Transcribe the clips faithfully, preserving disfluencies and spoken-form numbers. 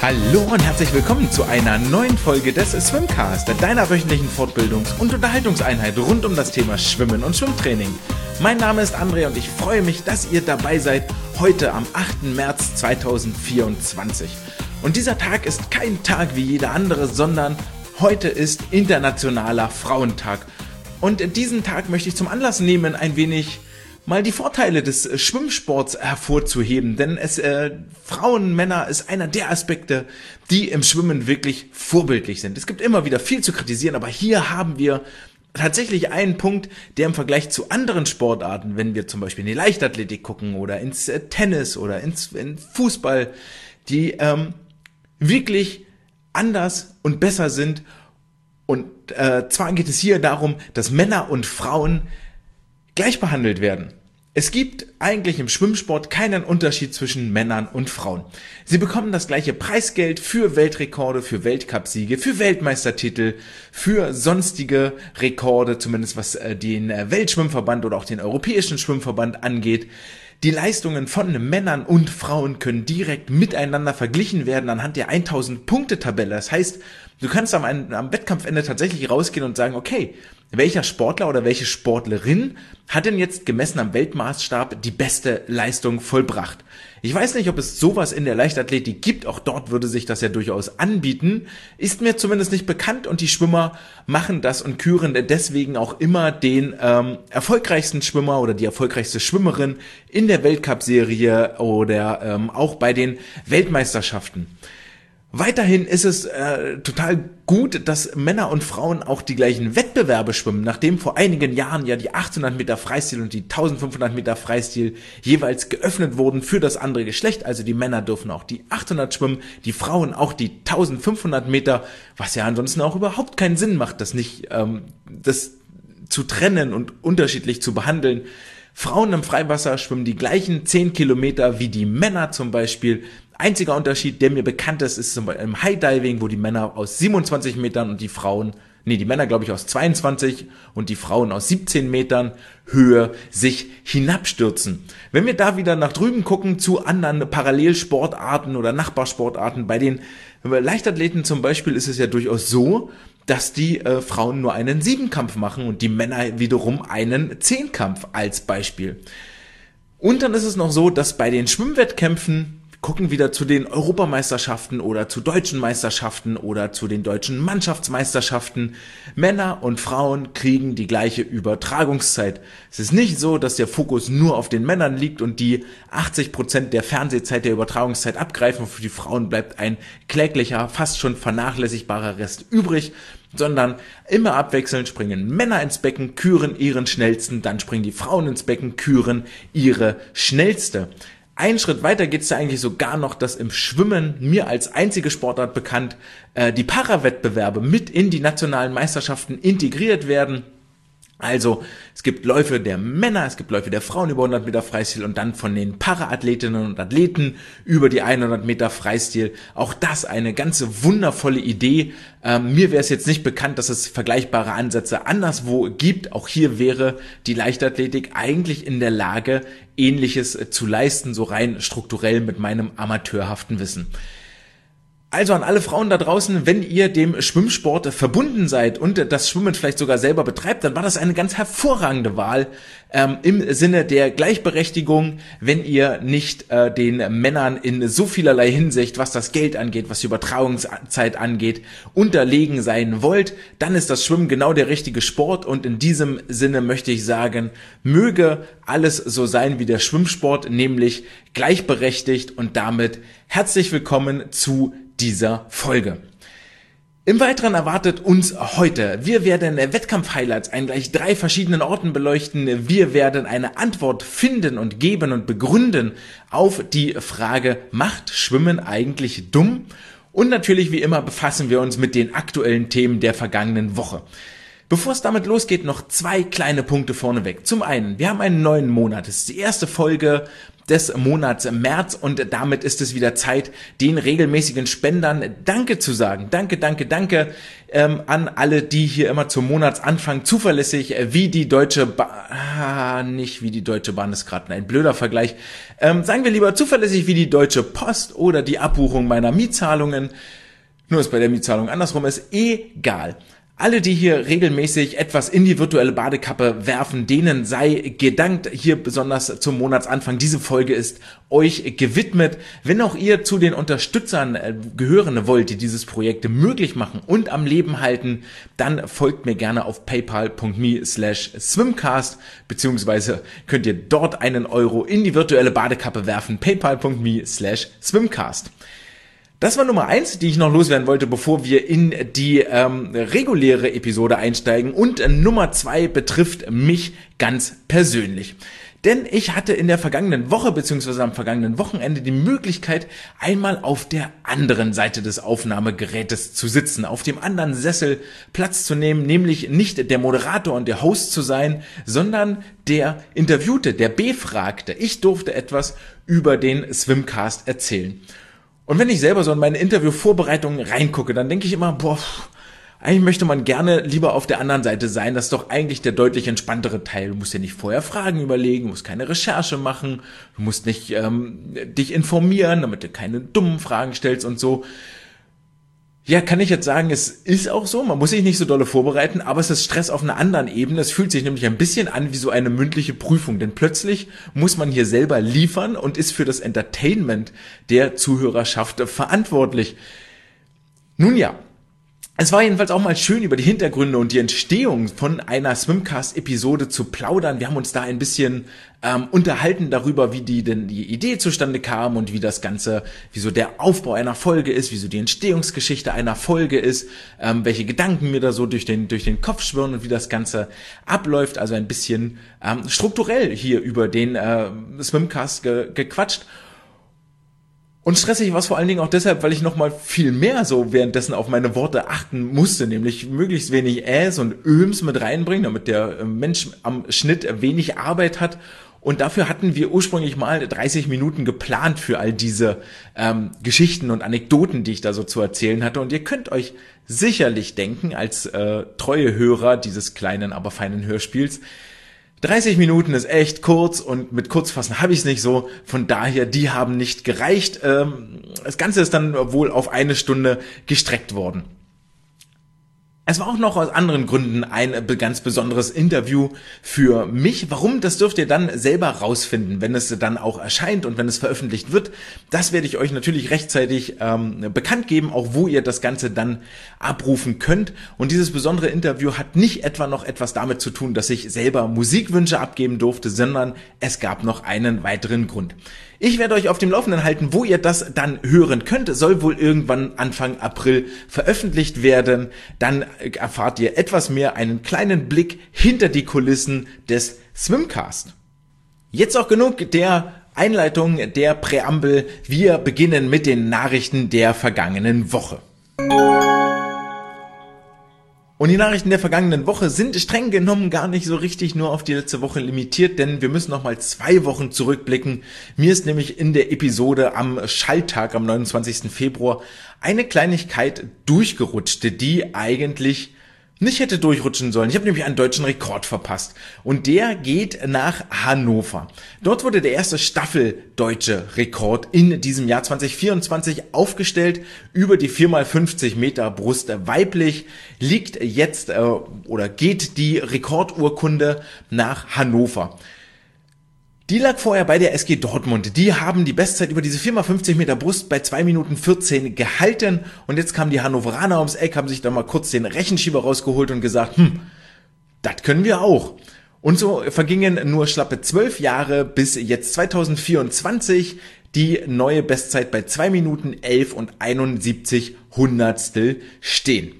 Hallo und herzlich willkommen zu einer neuen Folge des Swimcast, deiner wöchentlichen Fortbildungs- und Unterhaltungseinheit rund um das Thema Schwimmen und Schwimmtraining. Mein Name ist André und ich freue mich, dass ihr dabei seid, heute am achten März zweitausendvierundzwanzig. Und dieser Tag ist kein Tag wie jeder andere, sondern heute ist Internationaler Frauentag. Und diesen Tag möchte ich zum Anlass nehmen, ein wenig mal die Vorteile des Schwimmsports hervorzuheben, denn es äh, Frauen, Männer ist einer der Aspekte, die im Schwimmen wirklich vorbildlich sind. Es gibt immer wieder viel zu kritisieren, aber hier haben wir tatsächlich einen Punkt, der im Vergleich zu anderen Sportarten, wenn wir zum Beispiel in die Leichtathletik gucken oder ins äh, Tennis oder ins in Fußball, die ähm, wirklich anders und besser sind. Und äh, zwar geht es hier darum, dass Männer und Frauen gleich behandelt werden. Es gibt eigentlich im Schwimmsport keinen Unterschied zwischen Männern und Frauen. Sie bekommen das gleiche Preisgeld für Weltrekorde, für Weltcupsiege, für Weltmeistertitel, für sonstige Rekorde, zumindest was den Weltschwimmverband oder auch den Europäischen Schwimmverband angeht. Die Leistungen von Männern und Frauen können direkt miteinander verglichen werden anhand der tausend-Punkte-Tabelle. Das heißt, du kannst am, am Wettkampfende tatsächlich rausgehen und sagen, okay, welcher Sportler oder welche Sportlerin hat denn jetzt gemessen am Weltmaßstab die beste Leistung vollbracht? Ich weiß nicht, ob es sowas in der Leichtathletik gibt, auch dort würde sich das ja durchaus anbieten, ist mir zumindest nicht bekannt und die Schwimmer machen das und küren deswegen auch immer den ähm, erfolgreichsten Schwimmer oder die erfolgreichste Schwimmerin in der Weltcup-Serie oder ähm, auch bei den Weltmeisterschaften. Weiterhin ist es äh, total gut, dass Männer und Frauen auch die gleichen Wettbewerbe schwimmen, nachdem vor einigen Jahren ja die achthundert Meter Freistil und die eintausendfünfhundert Meter Freistil jeweils geöffnet wurden für das andere Geschlecht. Also die Männer dürfen auch die achthundert schwimmen, die Frauen auch die eintausendfünfhundert Meter, was ja ansonsten auch überhaupt keinen Sinn macht, das nicht ähm, das zu trennen und unterschiedlich zu behandeln. Frauen im Freiwasser schwimmen die gleichen zehn Kilometer wie die Männer zum Beispiel. Einziger Unterschied, der mir bekannt ist, ist zum Beispiel im High Diving, wo die Männer aus siebenundzwanzig Metern und die Frauen, nee, die Männer glaube ich aus zweiundzwanzig und die Frauen aus siebzehn Metern Höhe sich hinabstürzen. Wenn wir da wieder nach drüben gucken zu anderen Parallelsportarten oder Nachbarsportarten, bei den Leichtathleten zum Beispiel ist es ja durchaus so, dass die äh, Frauen nur einen Siebenkampf machen und die Männer wiederum einen Zehnkampf als Beispiel. Und dann ist es noch so, dass bei den Schwimmwettkämpfen gucken wieder zu den Europameisterschaften oder zu deutschen Meisterschaften oder zu den deutschen Mannschaftsmeisterschaften. Männer und Frauen kriegen die gleiche Übertragungszeit. Es ist nicht so, dass der Fokus nur auf den Männern liegt und die achtzig Prozent der Fernsehzeit der Übertragungszeit abgreifen. Für die Frauen bleibt ein kläglicher, fast schon vernachlässigbarer Rest übrig, sondern immer abwechselnd springen Männer ins Becken, küren ihren schnellsten, dann springen die Frauen ins Becken, küren ihre schnellste. Ein Schritt weiter geht es da eigentlich sogar noch, dass im Schwimmen, mir als einzige Sportart bekannt, äh, die Para-Wettbewerbe mit in die nationalen Meisterschaften integriert werden. Also es gibt Läufe der Männer, es gibt Läufe der Frauen über hundert Meter Freistil und dann von den Para-Athletinnen und Athleten über die hundert Meter Freistil. Auch das eine ganz wundervolle Idee. Ähm, mir wäre es jetzt nicht bekannt, dass es vergleichbare Ansätze anderswo gibt. Auch hier wäre die Leichtathletik eigentlich in der Lage, Ähnliches zu leisten, so rein strukturell mit meinem amateurhaften Wissen. Also an alle Frauen da draußen, wenn ihr dem Schwimmsport verbunden seid und das Schwimmen vielleicht sogar selber betreibt, dann war das eine ganz hervorragende Wahl ähm, im Sinne der Gleichberechtigung, wenn ihr nicht äh, den Männern in so vielerlei Hinsicht, was das Geld angeht, was die Übertragungszeit angeht, unterlegen sein wollt, dann ist das Schwimmen genau der richtige Sport und in diesem Sinne möchte ich sagen, möge alles so sein wie der Schwimmsport, nämlich gleichberechtigt und damit herzlich willkommen zu dieser Folge. Im Weiteren erwartet uns heute, wir werden Wettkampf-Highlights an gleich drei verschiedenen Orten beleuchten. Wir werden eine Antwort finden und geben und begründen auf die Frage, macht Schwimmen eigentlich dumm? Und natürlich wie immer befassen wir uns mit den aktuellen Themen der vergangenen Woche. Bevor es damit losgeht, noch zwei kleine Punkte vorneweg. Zum einen, wir haben einen neuen Monat. Es ist die erste Folge des Monats März und damit ist es wieder Zeit, den regelmäßigen Spendern Danke zu sagen. Danke, danke, danke ähm, an alle, die hier immer zum Monatsanfang zuverlässig äh, wie die Deutsche Bahn, ah, nicht wie die Deutsche Bahn, ist gerade ein blöder Vergleich, ähm, sagen wir lieber zuverlässig wie die Deutsche Post oder die Abbuchung meiner Mietzahlungen, nur ist bei der Mietzahlung andersrum ist, egal. Alle, die hier regelmäßig etwas in die virtuelle Badekappe werfen, denen sei gedankt, hier besonders zum Monatsanfang. Diese Folge ist euch gewidmet. Wenn auch ihr zu den Unterstützern gehören wollt, die dieses Projekt möglich machen und am Leben halten, dann folgt mir gerne auf paypal.me slash swimcast, beziehungsweise könnt ihr dort einen Euro in die virtuelle Badekappe werfen, paypal.me slash swimcast. Das war Nummer eins, die ich noch loswerden wollte, bevor wir in die ähm, reguläre Episode einsteigen. Und äh, Nummer zwei betrifft mich ganz persönlich. Denn ich hatte in der vergangenen Woche bzw. am vergangenen Wochenende die Möglichkeit, einmal auf der anderen Seite des Aufnahmegerätes zu sitzen, auf dem anderen Sessel Platz zu nehmen, nämlich nicht der Moderator und der Host zu sein, sondern der Interviewte, der Befragte. Ich durfte etwas über den Swimcast erzählen. Und wenn ich selber so in meine Interviewvorbereitungen reingucke, dann denke ich immer, boah, eigentlich möchte man gerne lieber auf der anderen Seite sein. Das ist doch eigentlich der deutlich entspanntere Teil. Du musst ja nicht vorher Fragen überlegen, du musst keine Recherche machen, du musst nicht ähm, dich informieren, damit du keine dummen Fragen stellst und so. Ja, kann ich jetzt sagen, es ist auch so, man muss sich nicht so dolle vorbereiten, aber es ist Stress auf einer anderen Ebene. Es fühlt sich nämlich ein bisschen an wie so eine mündliche Prüfung, denn plötzlich muss man hier selber liefern und ist für das Entertainment der Zuhörerschaft verantwortlich. Nun ja, es war jedenfalls auch mal schön, über die Hintergründe und die Entstehung von einer Swimcast-Episode zu plaudern. Wir haben uns da ein bisschen ähm, unterhalten darüber, wie die denn die Idee zustande kam und wie das Ganze, wie so der Aufbau einer Folge ist, wie so die Entstehungsgeschichte einer Folge ist, ähm, welche Gedanken mir da so durch den durch den Kopf schwirren und wie das Ganze abläuft. Also ein bisschen ähm, strukturell hier über den äh, Swimcast ge- gequatscht. Und stressig war es vor allen Dingen auch deshalb, weil ich nochmal viel mehr so währenddessen auf meine Worte achten musste, nämlich möglichst wenig Äs und Öms mit reinbringen, damit der Mensch am Schnitt wenig Arbeit hat. Und dafür hatten wir ursprünglich mal dreißig Minuten geplant für all diese ähm, Geschichten und Anekdoten, die ich da so zu erzählen hatte. Und ihr könnt euch sicherlich denken, als äh, treue Hörer dieses kleinen, aber feinen Hörspiels, dreißig Minuten ist echt kurz und mit Kurzfassen habe ich es nicht so. Von daher, die haben nicht gereicht. Das Ganze ist dann wohl auf eine Stunde gestreckt worden. Es war auch noch aus anderen Gründen ein ganz besonderes Interview für mich. Warum? Das dürft ihr dann selber rausfinden, wenn es dann auch erscheint und wenn es veröffentlicht wird. Das werde ich euch natürlich rechtzeitig ähm, bekannt geben, auch wo ihr das Ganze dann abrufen könnt. Und dieses besondere Interview hat nicht etwa noch etwas damit zu tun, dass ich selber Musikwünsche abgeben durfte, sondern es gab noch einen weiteren Grund. Ich werde euch auf dem Laufenden halten, wo ihr das dann hören könnt. Soll wohl irgendwann Anfang April veröffentlicht werden. Dann erfahrt ihr etwas mehr, einen kleinen Blick hinter die Kulissen des Swimcast. Jetzt auch genug der Einleitung, der Präambel. Wir beginnen mit den Nachrichten der vergangenen Woche. Und die Nachrichten der vergangenen Woche sind streng genommen gar nicht so richtig nur auf die letzte Woche limitiert, denn wir müssen noch mal zwei Wochen zurückblicken. Mir ist nämlich in der Episode am Schalltag, am neunundzwanzigsten Februar, eine Kleinigkeit durchgerutscht, die eigentlich nicht hätte durchrutschen sollen. Ich habe nämlich einen deutschen Rekord verpasst und der geht nach Hannover. Dort wurde der erste Staffeldeutsche Rekord in diesem Jahr zwanzig vierundzwanzig aufgestellt. Über die vier mal fünfzig Meter Brust weiblich liegt jetzt äh, oder geht die Rekordurkunde nach Hannover. Die lag vorher bei der S G Dortmund. Die haben die Bestzeit über diese vier mal fünfzig Meter Brust bei zwei Minuten vierzehn gehalten. Und jetzt kamen die Hannoveraner ums Eck, haben sich da mal kurz den Rechenschieber rausgeholt und gesagt, hm, das können wir auch. Und so vergingen nur schlappe zwölf Jahre bis jetzt zwanzig vierundzwanzig die neue Bestzeit bei zwei Minuten elf und einundsiebzig Hundertstel stehen.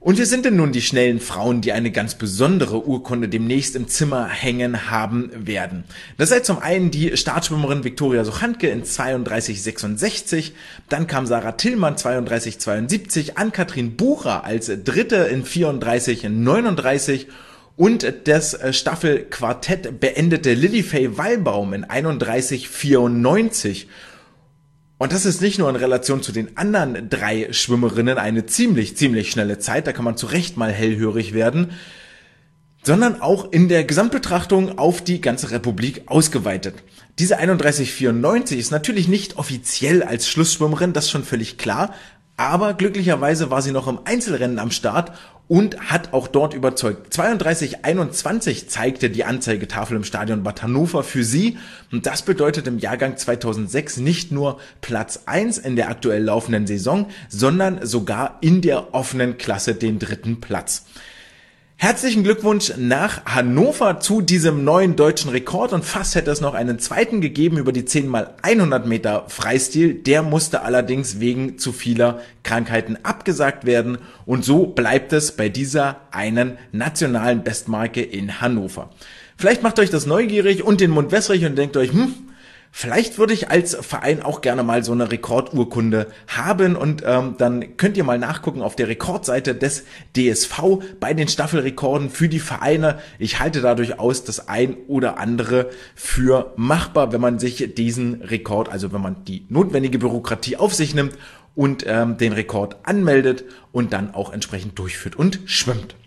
Und wir sind denn nun die schnellen Frauen, die eine ganz besondere Urkunde demnächst im Zimmer hängen haben werden. Das sei zum einen die Startschwimmerin Viktoria Suchantke in zweiunddreißig sechsundsechzig, dann kam Sarah Tillmann zweiunddreißig zweiundsiebzig, Ann-Kathrin Bucher als Dritte in vierunddreißig neununddreißig und das Staffelquartett beendete Lilifay Wallbaum in einunddreißig vierundneunzig. Und das ist nicht nur in Relation zu den anderen drei Schwimmerinnen eine ziemlich, ziemlich schnelle Zeit, da kann man zu Recht mal hellhörig werden, sondern auch in der Gesamtbetrachtung auf die ganze Republik ausgeweitet. Diese einunddreißig vierundneunzig ist natürlich nicht offiziell als Schlussschwimmerin, das ist schon völlig klar, aber glücklicherweise war sie noch im Einzelrennen am Start und hat auch dort überzeugt. zweiunddreißig einundzwanzig zeigte die Anzeigetafel im Stadion Bad Hannover für sie und das bedeutet im Jahrgang zweitausendsechs nicht nur Platz eins in der aktuell laufenden Saison, sondern sogar in der offenen Klasse den dritten Platz. Herzlichen Glückwunsch nach Hannover zu diesem neuen deutschen Rekord und fast hätte es noch einen zweiten gegeben über die zehn mal hundert Meter Freistil. Der musste allerdings wegen zu vieler Krankheiten abgesagt werden und so bleibt es bei dieser einen nationalen Bestmarke in Hannover. Vielleicht macht euch das neugierig und den Mund wässrig und denkt euch, hm, vielleicht würde ich als Verein auch gerne mal so eine Rekordurkunde haben und ähm, dann könnt ihr mal nachgucken auf der Rekordseite des D S V bei den Staffelrekorden für die Vereine. Ich halte da durchaus das ein oder andere für machbar, wenn man sich diesen Rekord, also wenn man die notwendige Bürokratie auf sich nimmt und ähm, den Rekord anmeldet und dann auch entsprechend durchführt und schwimmt.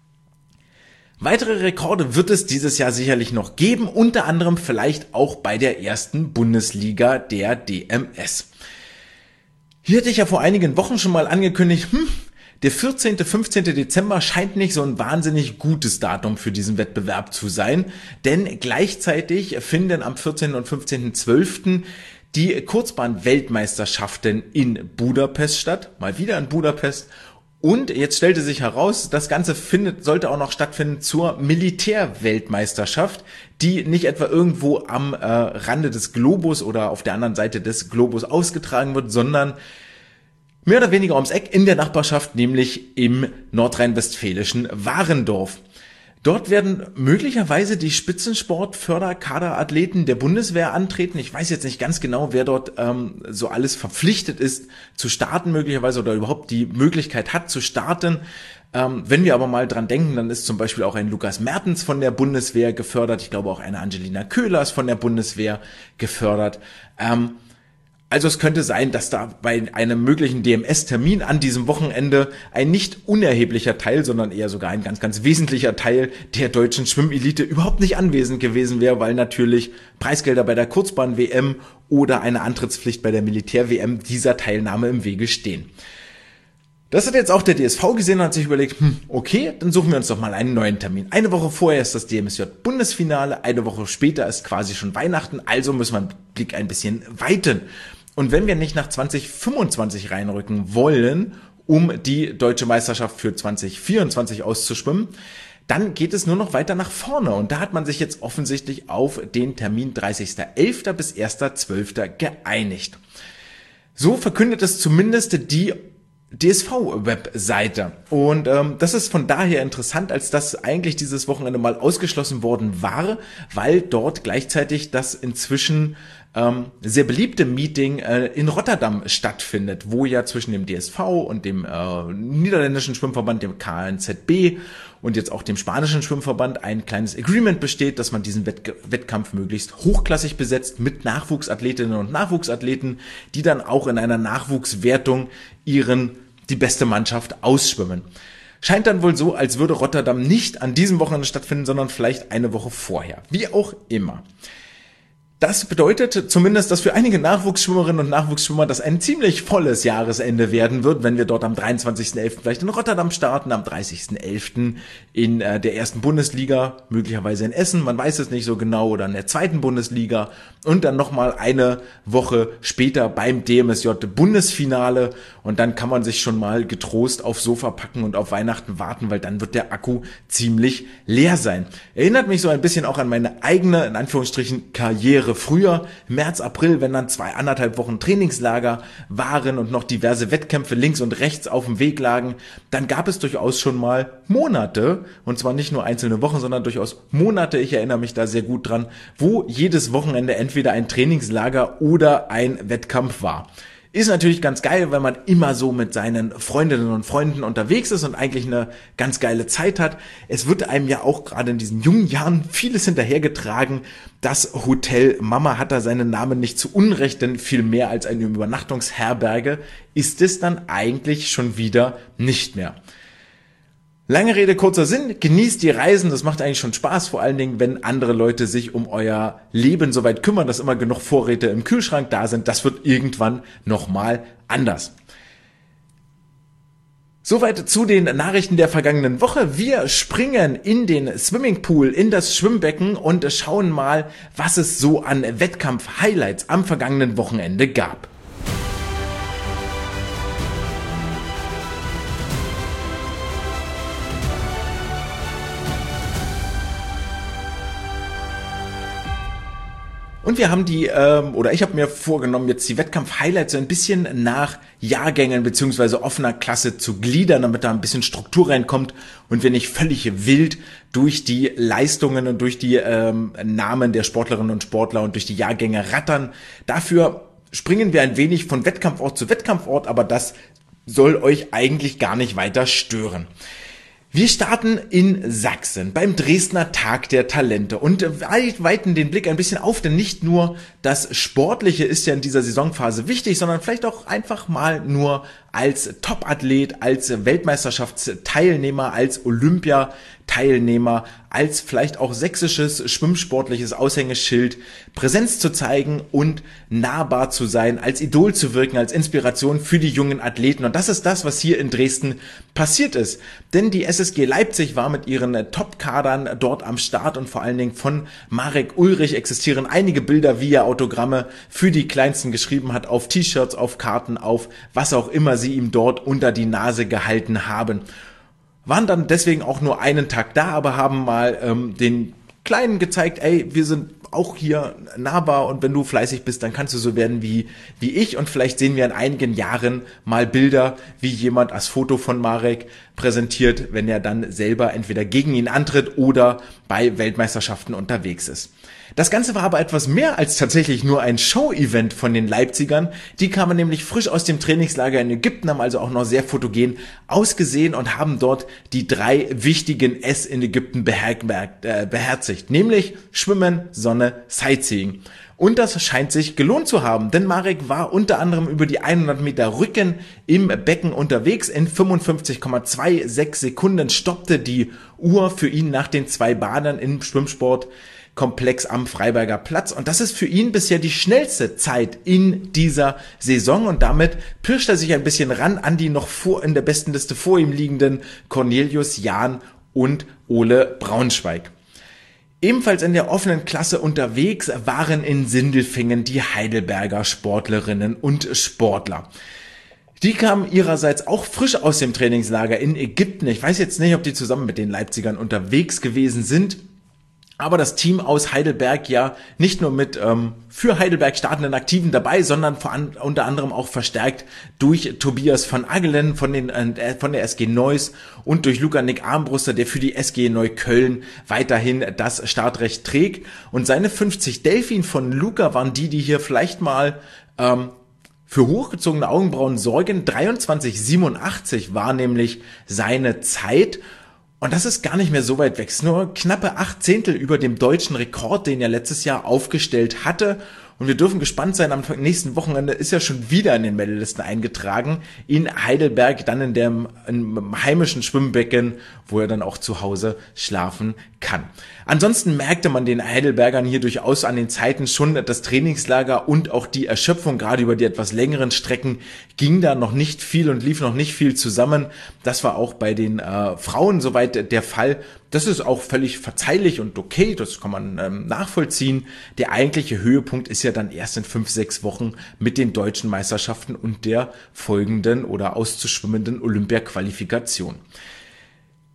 Weitere Rekorde wird es dieses Jahr sicherlich noch geben, unter anderem vielleicht auch bei der ersten Bundesliga der D M S. Hier hatte ich ja vor einigen Wochen schon mal angekündigt, hm, der vierzehnten fünfzehnten Dezember scheint nicht so ein wahnsinnig gutes Datum für diesen Wettbewerb zu sein, denn gleichzeitig finden am vierzehnten und fünfzehnten zwölften die Kurzbahn-Weltmeisterschaften in Budapest statt, mal wieder in Budapest. Und jetzt stellte sich heraus, das Ganze findet, sollte auch noch stattfinden zur Militärweltmeisterschaft, die nicht etwa irgendwo am äh, Rande des Globus oder auf der anderen Seite des Globus ausgetragen wird, sondern mehr oder weniger ums Eck in der Nachbarschaft, nämlich im nordrhein-westfälischen Warendorf. Dort werden möglicherweise die Spitzensport-Förderkaderathleten der Bundeswehr antreten. Ich weiß jetzt nicht ganz genau, wer dort ähm, so alles verpflichtet ist zu starten möglicherweise oder überhaupt die Möglichkeit hat zu starten. Ähm, wenn wir aber mal dran denken, dann ist zum Beispiel auch ein Lukas Mertens von der Bundeswehr gefördert. Ich glaube auch eine Angelina Köhler ist von der Bundeswehr gefördert. Ähm, Also es könnte sein, dass da bei einem möglichen D M S-Termin an diesem Wochenende ein nicht unerheblicher Teil, sondern eher sogar ein ganz, ganz wesentlicher Teil der deutschen Schwimmelite überhaupt nicht anwesend gewesen wäre, weil natürlich Preisgelder bei der Kurzbahn-W M oder eine Antrittspflicht bei der Militär-W M dieser Teilnahme im Wege stehen. Das hat jetzt auch der D S V gesehen und hat sich überlegt, hm, okay, dann suchen wir uns doch mal einen neuen Termin. Eine Woche vorher ist das D M S J-Bundesfinale, eine Woche später ist quasi schon Weihnachten, also müssen wir den Blick ein bisschen weiten. Und wenn wir nicht nach zwanzig fünfundzwanzig reinrücken wollen, um die deutsche Meisterschaft für zwanzig vierundzwanzig auszuschwimmen, dann geht es nur noch weiter nach vorne. Und da hat man sich jetzt offensichtlich auf den Termin dreißigsten elften bis ersten zwölften geeinigt. So verkündet es zumindest die D S V-Webseite. Und ähm, das ist von daher interessant, als dass eigentlich dieses Wochenende mal ausgeschlossen worden war, weil dort gleichzeitig das inzwischen ähm, sehr beliebte Meeting äh, in Rotterdam stattfindet, wo ja zwischen dem D S V und dem äh, niederländischen Schwimmverband, dem K N Z B und jetzt auch dem spanischen Schwimmverband ein kleines Agreement besteht, dass man diesen Wett- Wettkampf möglichst hochklassig besetzt mit Nachwuchsathletinnen und Nachwuchsathleten, die dann auch in einer Nachwuchswertung ihren die beste Mannschaft ausschwimmen. Scheint dann wohl so, als würde Rotterdam nicht an diesem Wochenende stattfinden, sondern vielleicht eine Woche vorher. Wie auch immer. Das bedeutet zumindest, dass für einige Nachwuchsschwimmerinnen und Nachwuchsschwimmer das ein ziemlich volles Jahresende werden wird, wenn wir dort am dreiundzwanzigsten elften vielleicht in Rotterdam starten, am dreißigsten elften in äh, der ersten Bundesliga, möglicherweise in Essen, man weiß es nicht so genau, oder in der zweiten Bundesliga und dann nochmal eine Woche später beim D M S J-Bundesfinale und dann kann man sich schon mal getrost aufs Sofa packen und auf Weihnachten warten, weil dann wird der Akku ziemlich leer sein. Erinnert mich so ein bisschen auch an meine eigene, in Anführungsstrichen, Karriere wäre früher, März, April, wenn dann zwei, anderthalb Wochen Trainingslager waren und noch diverse Wettkämpfe links und rechts auf dem Weg lagen, dann gab es durchaus schon mal Monate, und zwar nicht nur einzelne Wochen, sondern durchaus Monate, ich erinnere mich da sehr gut dran, wo jedes Wochenende entweder ein Trainingslager oder ein Wettkampf war. Ist natürlich ganz geil, wenn man immer so mit seinen Freundinnen und Freunden unterwegs ist und eigentlich eine ganz geile Zeit hat. Es wird einem ja auch gerade in diesen jungen Jahren vieles hinterhergetragen. Das Hotel Mama hat da seinen Namen nicht zu Unrecht, denn viel mehr als eine Übernachtungsherberge ist es dann eigentlich schon wieder nicht mehr. Lange Rede, kurzer Sinn, genießt die Reisen, das macht eigentlich schon Spaß, vor allen Dingen, wenn andere Leute sich um euer Leben soweit kümmern, dass immer genug Vorräte im Kühlschrank da sind, das wird irgendwann nochmal anders. Soweit zu den Nachrichten der vergangenen Woche. Wir springen in den Swimmingpool, in das Schwimmbecken und schauen mal, was es so an Wettkampf-Highlights am vergangenen Wochenende gab. Und wir haben die, ähm, oder ich habe mir vorgenommen, jetzt die Wettkampf-Highlights so ein bisschen nach Jahrgängen beziehungsweise offener Klasse zu gliedern, damit da ein bisschen Struktur reinkommt und wir nicht völlig wild durch die Leistungen und durch die ähm, Namen der Sportlerinnen und Sportler und durch die Jahrgänge rattern. Dafür springen wir ein wenig von Wettkampfort zu Wettkampfort, aber das soll euch eigentlich gar nicht weiter stören. Wir starten in Sachsen beim Dresdner Tag der Talente und weiten den Blick ein bisschen auf, denn nicht nur das Sportliche ist ja in dieser Saisonphase wichtig, sondern vielleicht auch einfach mal nur als Topathlet, als Weltmeisterschaftsteilnehmer, als Olympiateilnehmer, als vielleicht auch sächsisches schwimmsportliches Aushängeschild Präsenz zu zeigen und nahbar zu sein, als Idol zu wirken, als Inspiration für die jungen Athleten. Und das ist das, was hier in Dresden passiert ist. Denn die S S G Leipzig war mit ihren Top-Kadern dort am Start und vor allen Dingen von Marek Ulrich existieren einige Bilder, wie er Autogramme für die Kleinsten geschrieben hat, auf T-Shirts, auf Karten, auf was auch immer sie ihm dort unter die Nase gehalten haben. Waren dann deswegen auch nur einen Tag da, aber haben mal ähm, den Kleinen gezeigt, ey, wir sind auch hier nahbar und wenn du fleißig bist, dann kannst du so werden wie wie ich und vielleicht sehen wir in einigen Jahren mal Bilder, wie jemand als Foto von Marek präsentiert, wenn er dann selber entweder gegen ihn antritt oder bei Weltmeisterschaften unterwegs ist. Das Ganze war aber etwas mehr als tatsächlich nur ein Show-Event von den Leipzigern. Die kamen nämlich frisch aus dem Trainingslager in Ägypten, haben also auch noch sehr fotogen ausgesehen und haben dort die drei wichtigen S in Ägypten beherzigt, nämlich Schwimmen, Sonne, Sightseeing. Und das scheint sich gelohnt zu haben, denn Marek war unter anderem über die hundert Meter Rücken im Becken unterwegs. In fünfundfünfzig Komma sechsundzwanzig Sekunden stoppte die Uhr für ihn nach den zwei Bahnen im Schwimmsport Komplex am Freiberger Platz und das ist für ihn bisher die schnellste Zeit in dieser Saison und damit pirscht er sich ein bisschen ran an die noch vor in der besten Liste vor ihm liegenden Cornelius Jahn und Ole Braunschweig. Ebenfalls in der offenen Klasse unterwegs waren in Sindelfingen die Heidelberger Sportlerinnen und Sportler. Die kamen ihrerseits auch frisch aus dem Trainingslager in Ägypten. Ich weiß jetzt nicht, ob die zusammen mit den Leipzigern unterwegs gewesen sind. Aber das Team aus Heidelberg ja nicht nur mit ähm, für Heidelberg startenden Aktiven dabei, sondern vor an, unter anderem auch verstärkt durch Tobias van Agelen von, den, äh, von der S G Neuss und durch Luca-Nick Armbruster, der für die S G Neukölln weiterhin das Startrecht trägt. Und seine fünfzig Delfin von Luca waren die, die hier vielleicht mal ähm, für hochgezogene Augenbrauen sorgen. dreiundzwanzig siebenundachtzig war nämlich seine Zeit. Und das ist gar nicht mehr so weit weg. Es ist nur knappe acht Zehntel über dem deutschen Rekord, den er letztes Jahr aufgestellt hatte. Und wir dürfen gespannt sein, am nächsten Wochenende ist er schon wieder in den Medaillisten eingetragen. In Heidelberg, dann in dem im heimischen Schwimmbecken, wo er dann auch zu Hause schlafen kann. Ansonsten merkte man den Heidelbergern hier durchaus an den Zeiten schon das Trainingslager und auch die Erschöpfung, gerade über die etwas längeren Strecken, ging da noch nicht viel und lief noch nicht viel zusammen. Das war auch bei den äh, Frauen soweit der Fall. Das ist auch völlig verzeihlich und okay, das kann man ähm, nachvollziehen. Der eigentliche Höhepunkt ist ja dann erst in fünf, sechs Wochen mit den deutschen Meisterschaften und der folgenden oder auszuschwimmenden Olympia-Qualifikation.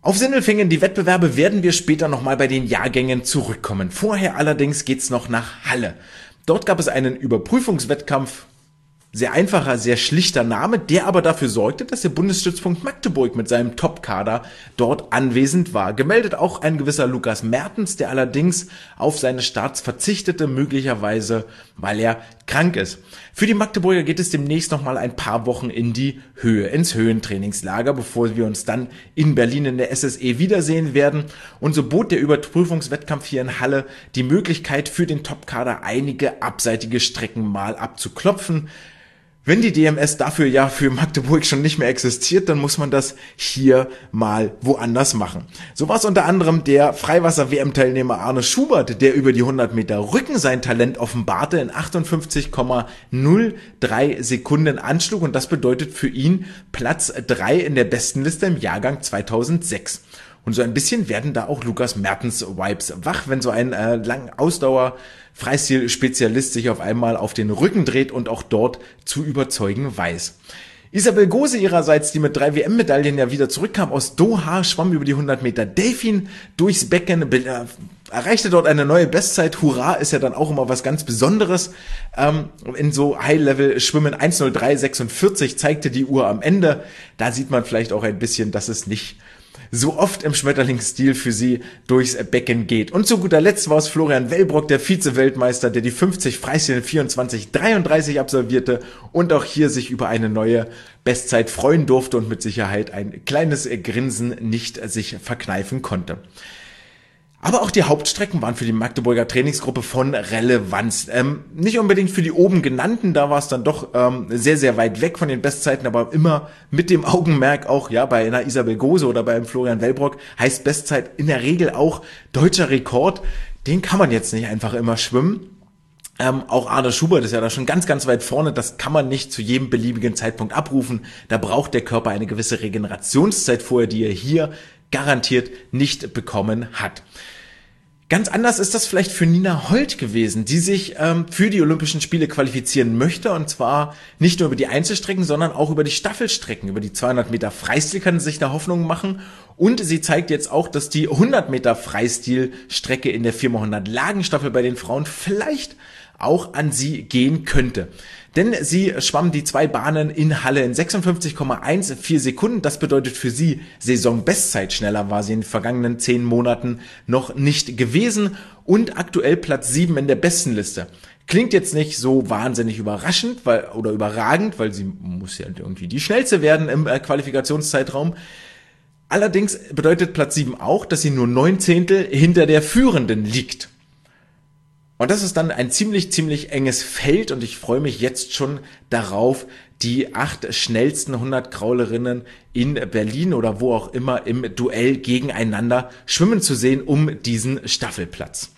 Auf Sindelfingen, die Wettbewerbe, werden wir später nochmal bei den Jahrgängen zurückkommen. Vorher allerdings geht's noch nach Halle. Dort gab es einen Überprüfungswettkampf, sehr einfacher, sehr schlichter Name, der aber dafür sorgte, dass der Bundesstützpunkt Magdeburg mit seinem Top-Kader dort anwesend war. Gemeldet auch ein gewisser Lukas Mertens, der allerdings auf seine Starts verzichtete, möglicherweise, weil er krank ist. Für die Magdeburger geht es demnächst nochmal ein paar Wochen in die Höhe, ins Höhentrainingslager, bevor wir uns dann in Berlin in der S S E wiedersehen werden. Und so bot der Überprüfungswettkampf hier in Halle die Möglichkeit für den Top-Kader einige abseitige Strecken mal abzuklopfen. Wenn die D M S dafür ja für Magdeburg schon nicht mehr existiert, dann muss man das hier mal woanders machen. So war es unter anderem der Freiwasser-W M-Teilnehmer Arne Schubert, der über die hundert Meter Rücken sein Talent offenbarte, in achtundfünfzig Komma null drei Sekunden anschlug, und das bedeutet für ihn Platz drei in der Bestenliste im Jahrgang zweitausendsechs. Und so ein bisschen werden da auch Lukas Mertens Vibes wach, wenn so ein äh, lang Ausdauer Freistil-Spezialist sich auf einmal auf den Rücken dreht und auch dort zu überzeugen weiß. Isabel Gose ihrerseits, die mit drei W M-Medaillen ja wieder zurückkam aus Doha, schwamm über die hundert Meter Delfin durchs Becken, äh, erreichte dort eine neue Bestzeit. Hurra, ist ja dann auch immer was ganz Besonderes. Ähm, in so High-Level-Schwimmen eins null drei sechsundvierzig zeigte die Uhr am Ende. Da sieht man vielleicht auch ein bisschen, dass es nicht so oft im Schmetterlingsstil für sie durchs Becken geht. Und zu guter Letzt war es Florian Wellbrock, der Vize-Weltmeister, der die fünfzig Freistil in vierundzwanzig dreiunddreißig absolvierte und auch hier sich über eine neue Bestzeit freuen durfte und mit Sicherheit ein kleines Grinsen nicht sich verkneifen konnte. Aber auch die Hauptstrecken waren für die Magdeburger Trainingsgruppe von Relevanz. Ähm, nicht unbedingt für die oben genannten, da war es dann doch ähm, sehr, sehr weit weg von den Bestzeiten, aber immer mit dem Augenmerk auch, ja, bei einer Isabel Gose oder bei einem Florian Wellbrock heißt Bestzeit in der Regel auch deutscher Rekord. Den kann man jetzt nicht einfach immer schwimmen. Ähm, auch Arne Schubert ist ja da schon ganz, ganz weit vorne. Das kann man nicht zu jedem beliebigen Zeitpunkt abrufen. Da braucht der Körper eine gewisse Regenerationszeit vorher, die er hier garantiert nicht bekommen hat. Ganz anders ist das vielleicht für Nina Holt gewesen, die sich ähm, für die Olympischen Spiele qualifizieren möchte, und zwar nicht nur über die Einzelstrecken, sondern auch über die Staffelstrecken. Über die zweihundert Meter Freistil kann sie sich da Hoffnung machen, und sie zeigt jetzt auch, dass die hundert Meter Freistilstrecke in der vier mal hundert Lagenstaffel bei den Frauen vielleicht auch an sie gehen könnte. Denn sie schwamm die zwei Bahnen in Halle in sechsundfünfzig Komma vierzehn Sekunden. Das bedeutet für sie Saisonbestzeit. Schneller war sie in den vergangenen zehn Monaten noch nicht gewesen und aktuell Platz sieben in der Bestenliste. Klingt jetzt nicht so wahnsinnig überraschend weil, oder überragend, weil sie muss ja irgendwie die schnellste werden im äh, Qualifikationszeitraum. Allerdings bedeutet Platz sieben auch, dass sie nur neun Zehntel hinter der Führenden liegt. Und das ist dann ein ziemlich, ziemlich enges Feld, und ich freue mich jetzt schon darauf, die acht schnellsten hundert Kraulerinnen in Berlin oder wo auch immer im Duell gegeneinander schwimmen zu sehen um diesen Staffelplatz.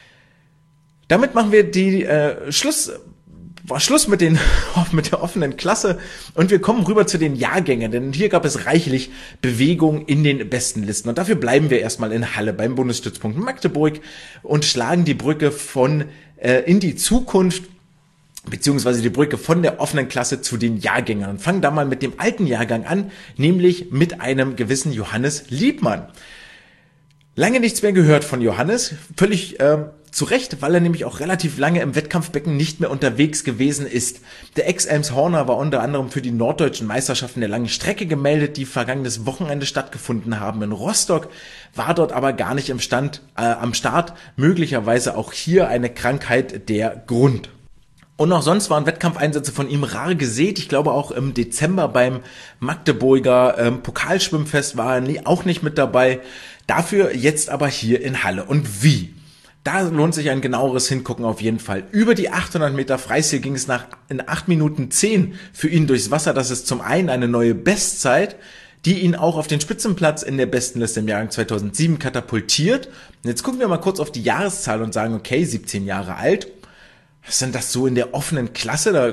Damit machen wir die äh, Schluss... war Schluss mit den mit der offenen Klasse, und wir kommen rüber zu den Jahrgängen, denn hier gab es reichlich Bewegung in den Bestenlisten, und dafür bleiben wir erstmal in Halle beim Bundesstützpunkt Magdeburg und schlagen die Brücke von äh, in die Zukunft, beziehungsweise die Brücke von der offenen Klasse zu den Jahrgängen, und fangen da mal mit dem alten Jahrgang an, nämlich mit einem gewissen Johannes Liebmann. Lange nichts mehr gehört von Johannes, völlig äh, zu Recht, weil er nämlich auch relativ lange im Wettkampfbecken nicht mehr unterwegs gewesen ist. Der Ex-Elmshorner war unter anderem für die norddeutschen Meisterschaften der langen Strecke gemeldet, die vergangenes Wochenende stattgefunden haben in Rostock, war dort aber gar nicht im Stand, äh, am Start, möglicherweise auch hier eine Krankheit der Grund. Und auch sonst waren Wettkampfeinsätze von ihm rar gesät. Ich glaube auch im Dezember beim Magdeburger ähm, Pokalschwimmfest war er nie, auch nicht mit dabei. Dafür jetzt aber hier in Halle. Und wie? Da lohnt sich ein genaueres Hingucken auf jeden Fall. Über die achthundert Meter Freistil ging es nach in acht Minuten zehn für ihn durchs Wasser. Das ist zum einen eine neue Bestzeit, die ihn auch auf den Spitzenplatz in der Bestenliste im Jahrgang zweitausendsieben katapultiert. Und jetzt gucken wir mal kurz auf die Jahreszahl und sagen, okay, siebzehn Jahre alt. Was sind das so in der offenen Klasse? Da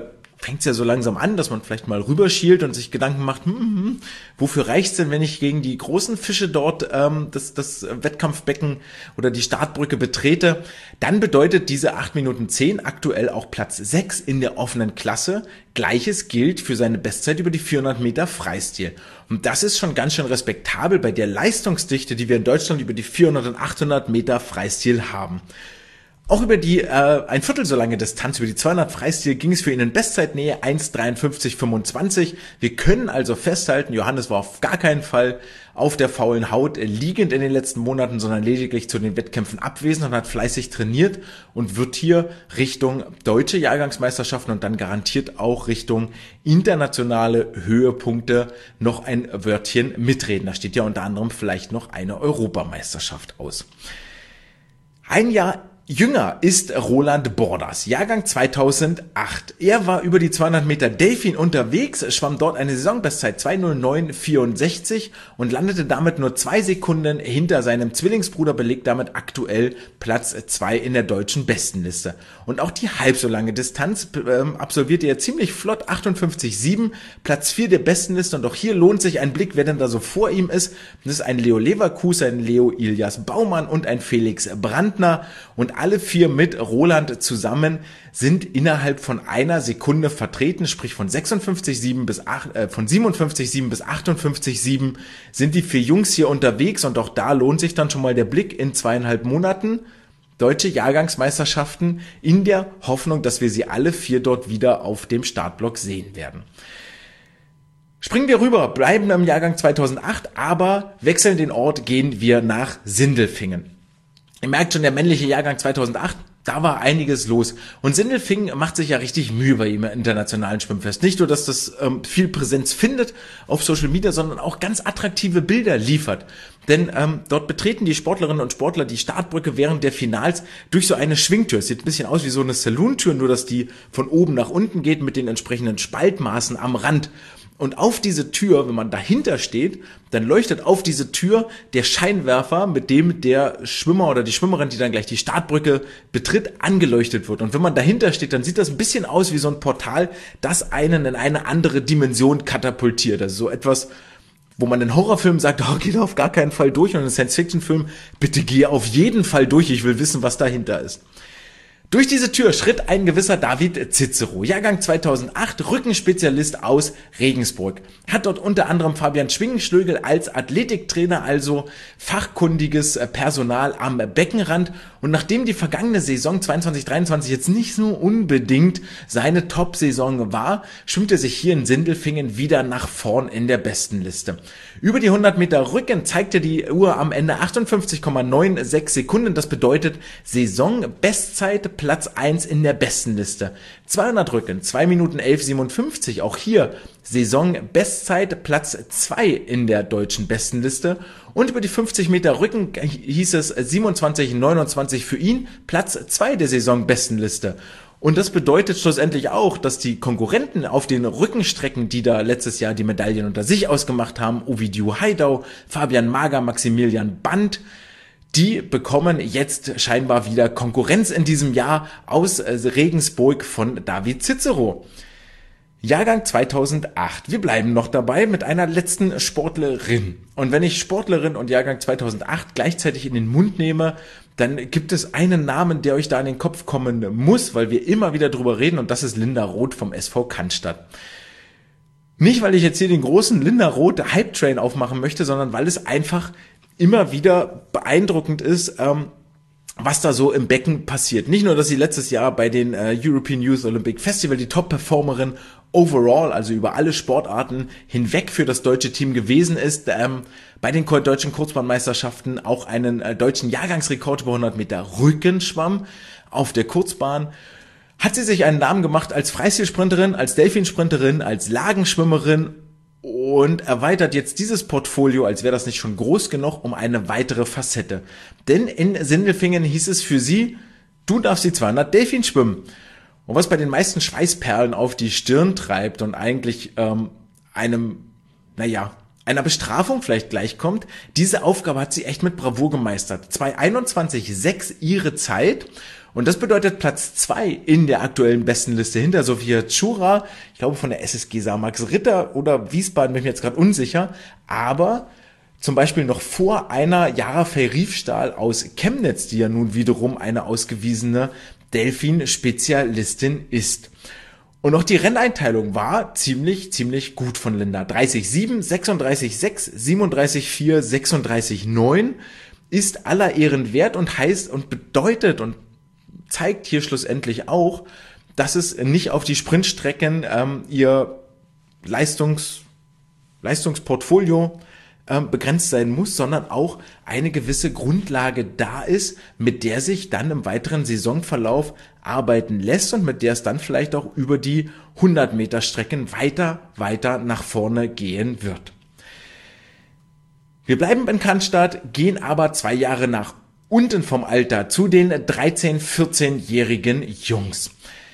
fängt es ja so langsam an, dass man vielleicht mal rüberschielt und sich Gedanken macht, hm, hm, wofür reicht's denn, wenn ich gegen die großen Fische dort ähm, das, das Wettkampfbecken oder die Startbrücke betrete? Dann bedeutet diese acht Minuten zehn aktuell auch Platz sechs in der offenen Klasse. Gleiches gilt für seine Bestzeit über die vierhundert Meter Freistil. Und das ist schon ganz schön respektabel bei der Leistungsdichte, die wir in Deutschland über die vierhundert und achthundert Meter Freistil haben. Auch über die äh, ein Viertel so lange Distanz, über die zweihundert Freistil, ging es für ihn in Bestzeitnähe eins dreiundfünfzig fünfundzwanzig. Wir können also festhalten, Johannes war auf gar keinen Fall auf der faulen Haut äh, liegend in den letzten Monaten, sondern lediglich zu den Wettkämpfen abwesend und hat fleißig trainiert und wird hier Richtung deutsche Jahrgangsmeisterschaften und dann garantiert auch Richtung internationale Höhepunkte noch ein Wörtchen mitreden. Da steht ja unter anderem vielleicht noch eine Europameisterschaft aus. Ein Jahr jünger ist Roland Borders, Jahrgang zweitausendacht. Er war über die zweihundert Meter Delfin unterwegs, schwamm dort eine Saisonbestzeit zwei null neun vierundsechzig und landete damit nur zwei Sekunden hinter seinem Zwillingsbruder, belegt damit aktuell Platz zwei in der deutschen Bestenliste. Und auch die halb so lange Distanz äh, absolvierte er ziemlich flott, achtundfünfzig sieben, Platz vier der Bestenliste. Und auch hier lohnt sich ein Blick, wer denn da so vor ihm ist. Das ist ein Leo Leverkusen, ein Leo Ilias Baumann und ein Felix Brandner. Und alle vier mit Roland zusammen sind innerhalb von einer Sekunde vertreten, sprich von sechsundfünfzig sieben bis acht, äh, von siebenundfünfzig sieben bis achtundfünfzig sieben sind die vier Jungs hier unterwegs und auch da lohnt sich dann schon mal der Blick in zweieinhalb Monaten. Deutsche Jahrgangsmeisterschaften in der Hoffnung, dass wir sie alle vier dort wieder auf dem Startblock sehen werden. Springen wir rüber, bleiben im Jahrgang zweitausendacht, aber wechseln den Ort, gehen wir nach Sindelfingen. Ihr merkt schon, der männliche Jahrgang zweitausendacht, da war einiges los. Und Sindelfingen macht sich ja richtig Mühe bei ihm im internationalen Schwimmfest. Nicht nur, dass das ähm, viel Präsenz findet auf Social Media, sondern auch ganz attraktive Bilder liefert. Denn ähm, dort betreten die Sportlerinnen und Sportler die Startbrücke während der Finals durch so eine Schwingtür. Es sieht ein bisschen aus wie so eine Saloon-Tür, nur dass die von oben nach unten geht mit den entsprechenden Spaltmaßen am Rand. Und auf diese Tür, wenn man dahinter steht, dann leuchtet auf diese Tür der Scheinwerfer, mit dem der Schwimmer oder die Schwimmerin, die dann gleich die Startbrücke betritt, angeleuchtet wird. Und wenn man dahinter steht, dann sieht das ein bisschen aus wie so ein Portal, das einen in eine andere Dimension katapultiert. Also so etwas, wo man in Horrorfilmen sagt, oh, geh da auf gar keinen Fall durch. Und in Science-Fiction-Filmen, bitte geh auf jeden Fall durch, ich will wissen, was dahinter ist. Durch diese Tür schritt ein gewisser David Cicero, Jahrgang zweitausendacht, Rückenspezialist aus Regensburg. Hat dort unter anderem Fabian Schwingenschlögel als Athletiktrainer, also fachkundiges Personal am Beckenrand. Und nachdem die vergangene Saison zweiundzwanzig dreiundzwanzig jetzt nicht so unbedingt seine Top-Saison war, schwimmt er sich hier in Sindelfingen wieder nach vorn in der Bestenliste. Über die hundert Meter Rücken zeigte die Uhr am Ende achtundfünfzig Komma sechsundneunzig Sekunden. Das bedeutet Saison-Bestzeit Platz eins in der Bestenliste. zweihundert Rücken, zwei Minuten elf siebenundfünfzig. Auch hier Saison-Bestzeit Platz zwei in der deutschen Bestenliste. Und über die fünfzig Meter Rücken hieß es siebenundzwanzig neunundzwanzig für ihn, Platz zwei der Saison-Bestenliste. Und das bedeutet schlussendlich auch, dass die Konkurrenten auf den Rückenstrecken, die da letztes Jahr die Medaillen unter sich ausgemacht haben, Ovidiu Haidau, Fabian Mager, Maximilian Band, die bekommen jetzt scheinbar wieder Konkurrenz in diesem Jahr aus Regensburg von David Cicero. Jahrgang zweitausendacht. Wir bleiben noch dabei mit einer letzten Sportlerin. Und wenn ich Sportlerin und Jahrgang zweitausendacht gleichzeitig in den Mund nehme, dann gibt es einen Namen, der euch da in den Kopf kommen muss, weil wir immer wieder drüber reden, und das ist Linda Roth vom S V Cannstatt. Nicht, weil ich jetzt hier den großen Linda Roth Hype-Train aufmachen möchte, sondern weil es einfach immer wieder beeindruckend ist, ähm, was da so im Becken passiert. Nicht nur, dass sie letztes Jahr bei den äh, European Youth Olympic Festival die Top-Performerin overall, also über alle Sportarten hinweg für das deutsche Team gewesen ist, ähm, bei den deutschen Kurzbahnmeisterschaften auch einen äh, deutschen Jahrgangsrekord über hundert Meter Rücken schwamm auf der Kurzbahn, hat sie sich einen Namen gemacht als Freistilsprinterin, als Delfinsprinterin, als Lagenschwimmerin und erweitert jetzt dieses Portfolio, als wäre das nicht schon groß genug, um eine weitere Facette. Denn in Sindelfingen hieß es für sie, du darfst die zweihundert Delfin schwimmen. Und was bei den meisten Schweißperlen auf die Stirn treibt und eigentlich ähm, einem, naja, einer Bestrafung vielleicht gleichkommt. Diese Aufgabe hat sie echt mit Bravour gemeistert. zwei einundzwanzig Komma sechs ihre Zeit. Und das bedeutet Platz zwei in der aktuellen Bestenliste hinter Sophia Tschura. Ich glaube von der S S G Max Ritter oder Wiesbaden, bin ich mir jetzt gerade unsicher. Aber zum Beispiel noch vor einer Jara Fey-Riefstahl aus Chemnitz, die ja nun wiederum eine ausgewiesene Delfin-Spezialistin ist. Und auch die Renneinteilung war ziemlich, ziemlich gut von Linda. dreißig sieben, sechsunddreißig sechs, siebenunddreißig vier, sechsunddreißig neun ist aller Ehren wert und heißt und bedeutet und zeigt hier schlussendlich auch, dass es nicht auf die Sprintstrecken ähm, ihr Leistungs, Leistungsportfolio ähm, begrenzt sein muss, sondern auch eine gewisse Grundlage da ist, mit der sich dann im weiteren Saisonverlauf arbeiten lässt und mit der es dann vielleicht auch über die hundert Meter Strecken weiter, weiter nach vorne gehen wird. Wir bleiben in Cannstatt, gehen aber zwei Jahre nach unten vom Alter zu den dreizehn-, vierzehnjährigen Jungs.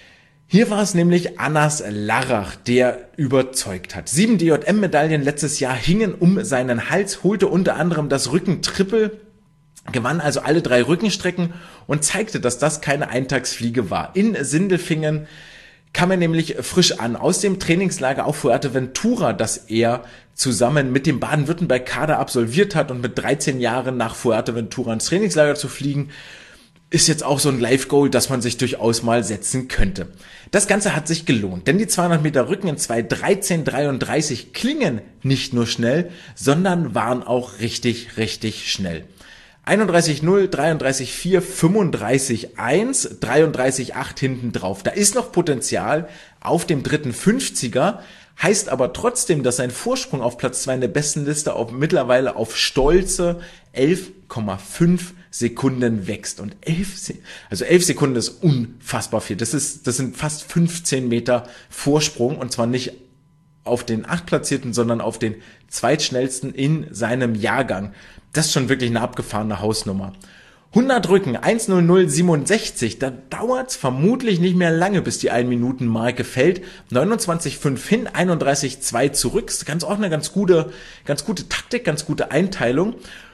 Hier war es nämlich Anas Larrach, der überzeugt hat. Sieben D J M-Medaillen letztes Jahr hingen um seinen Hals, holte unter anderem das Rückentrippel, gewann also alle drei Rückenstrecken und zeigte, dass das keine Eintagsfliege war. In Sindelfingen kam er nämlich frisch an aus dem Trainingslager auf Fuerteventura, das er zusammen mit dem Baden-Württemberg-Kader absolviert hat, und mit dreizehn Jahren nach Fuerteventura ins Trainingslager zu fliegen, ist jetzt auch so ein Live-Goal, das man sich durchaus mal setzen könnte. Das Ganze hat sich gelohnt, denn die zweihundert Meter Rücken in zwei dreizehn dreiunddreißig klingen nicht nur schnell, sondern waren auch richtig, richtig schnell. einunddreißig null, dreiunddreißig vier, fünfunddreißig eins, dreiunddreißig acht hinten drauf. Da ist noch Potenzial auf dem dritten fünfziger, heißt aber trotzdem, dass sein Vorsprung auf Platz zwei in der Bestenliste auf mittlerweile auf stolze elf Komma fünf Sekunden wächst. Und elf, also elf Sekunden ist unfassbar viel. Das ist, das sind fast fünfzehn Meter Vorsprung, und zwar nicht auf den achtplatzierten, sondern auf den zweitschnellsten in seinem Jahrgang. Das ist schon wirklich eine abgefahrene Hausnummer. hundert Rücken, eins null null siebenundsechzig, da dauert es vermutlich nicht mehr lange, bis die ein Minuten Marke fällt. neunundzwanzig fünf hin, einunddreißig zwei zurück. Das ist ganz auch eine ganz gute, ganz gute Taktik, ganz gute Einteilung.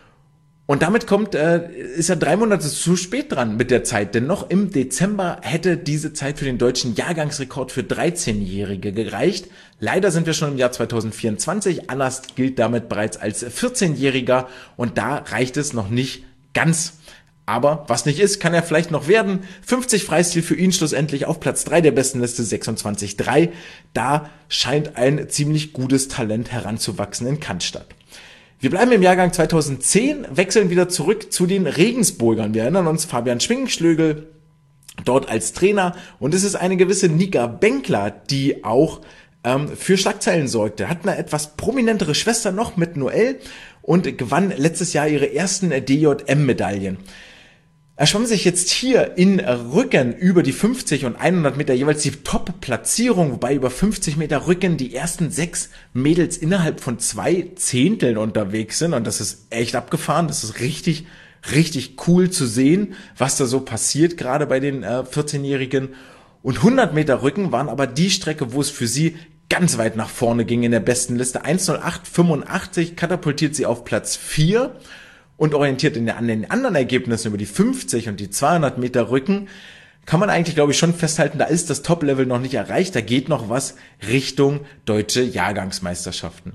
Und damit kommt, äh, ist er drei Monate zu spät dran mit der Zeit, denn noch im Dezember hätte diese Zeit für den deutschen Jahrgangsrekord für dreizehnjährige gereicht. Leider sind wir schon im Jahr zweitausendvierundzwanzig. Anas gilt damit bereits als vierzehnjähriger und da reicht es noch nicht ganz. Aber was nicht ist, kann er vielleicht noch werden. fünfzig Freistil für ihn schlussendlich auf Platz drei der Bestenliste, sechsundzwanzig drei. Da scheint ein ziemlich gutes Talent heranzuwachsen in Cannstatt. Wir bleiben im Jahrgang zweitausendzehn, wechseln wieder zurück zu den Regensburgern. Wir erinnern uns, Fabian Schwingenschlögel dort als Trainer, und es ist eine gewisse Nika Benkler, die auch ähm, für Schlagzeilen sorgte. Hat eine etwas prominentere Schwester noch mit Noelle und gewann letztes Jahr ihre ersten D J M-Medaillen. Er schwamm sich jetzt hier in Rücken über die fünfzig und hundert Meter jeweils die Top-Platzierung, wobei über fünfzig Meter Rücken die ersten sechs Mädels innerhalb von zwei Zehnteln unterwegs sind, und das ist echt abgefahren. Das ist richtig, richtig cool zu sehen, was da so passiert, gerade bei den äh, vierzehnjährigen. Und hundert Meter Rücken waren aber die Strecke, wo es für sie ganz weit nach vorne ging in der Bestenliste. eins null acht fünfundachtzig katapultiert sie auf Platz vier. Und orientiert in den, an den anderen Ergebnissen über die fünfzig und die zweihundert Meter Rücken, kann man eigentlich, glaube ich, schon festhalten, da ist das Top-Level noch nicht erreicht, da geht noch was Richtung deutsche Jahrgangsmeisterschaften.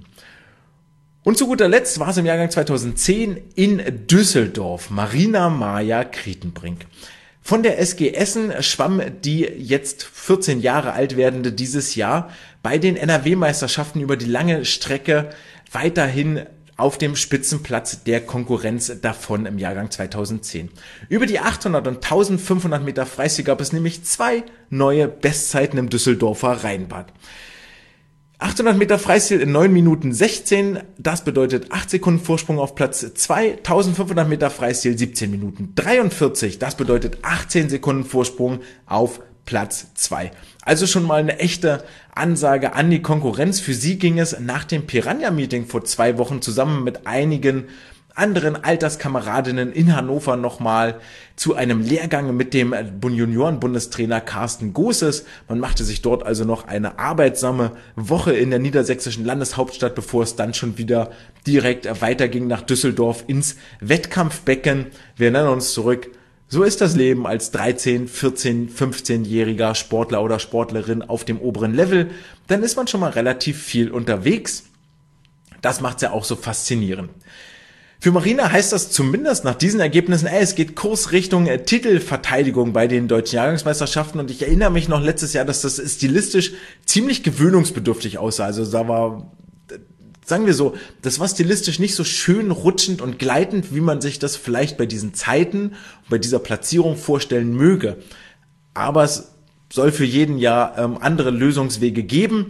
Und zu guter Letzt war es im Jahrgang zweitausendzehn in Düsseldorf, Marina Maja Krietenbrink. Von der S G Essen schwamm die jetzt vierzehn Jahre alt werdende dieses Jahr bei den N R W-Meisterschaften über die lange Strecke weiterhin auf dem Spitzenplatz der Konkurrenz davon im Jahrgang zweitausendzehn. Über die achthundert und eintausendfünfhundert Meter Freistil gab es nämlich zwei neue Bestzeiten im Düsseldorfer Rheinbad. achthundert Meter Freistil in neun Minuten sechzehn, das bedeutet acht Sekunden Vorsprung auf Platz zwei, eintausendfünfhundert Meter Freistil siebzehn Minuten dreiundvierzig, das bedeutet achtzehn Sekunden Vorsprung auf Platz zwei. Also schon mal eine echte Ansage an die Konkurrenz. Für sie ging es nach dem Piranha-Meeting vor zwei Wochen zusammen mit einigen anderen Alterskameradinnen in Hannover nochmal zu einem Lehrgang mit dem Junioren-Bundestrainer Carsten Gosses. Man machte sich dort also noch eine arbeitsame Woche in der niedersächsischen Landeshauptstadt, bevor es dann schon wieder direkt weiterging nach Düsseldorf ins Wettkampfbecken. Wir erinnern uns zurück. So ist das Leben als dreizehn-, vierzehn-, fünfzehnjähriger Sportler oder Sportlerin auf dem oberen Level. Dann ist man schon mal relativ viel unterwegs. Das macht's ja auch so faszinierend. Für Marina heißt das zumindest nach diesen Ergebnissen, ey, es geht Kurs Richtung äh, Titelverteidigung bei den deutschen Jahrgangsmeisterschaften, und ich erinnere mich noch letztes Jahr, dass das stilistisch ziemlich gewöhnungsbedürftig aussah. Also da war, sagen wir so, das war stilistisch nicht so schön rutschend und gleitend, wie man sich das vielleicht bei diesen Zeiten, bei dieser Platzierung vorstellen möge. Aber es soll für jeden Jahr ähm, andere Lösungswege geben.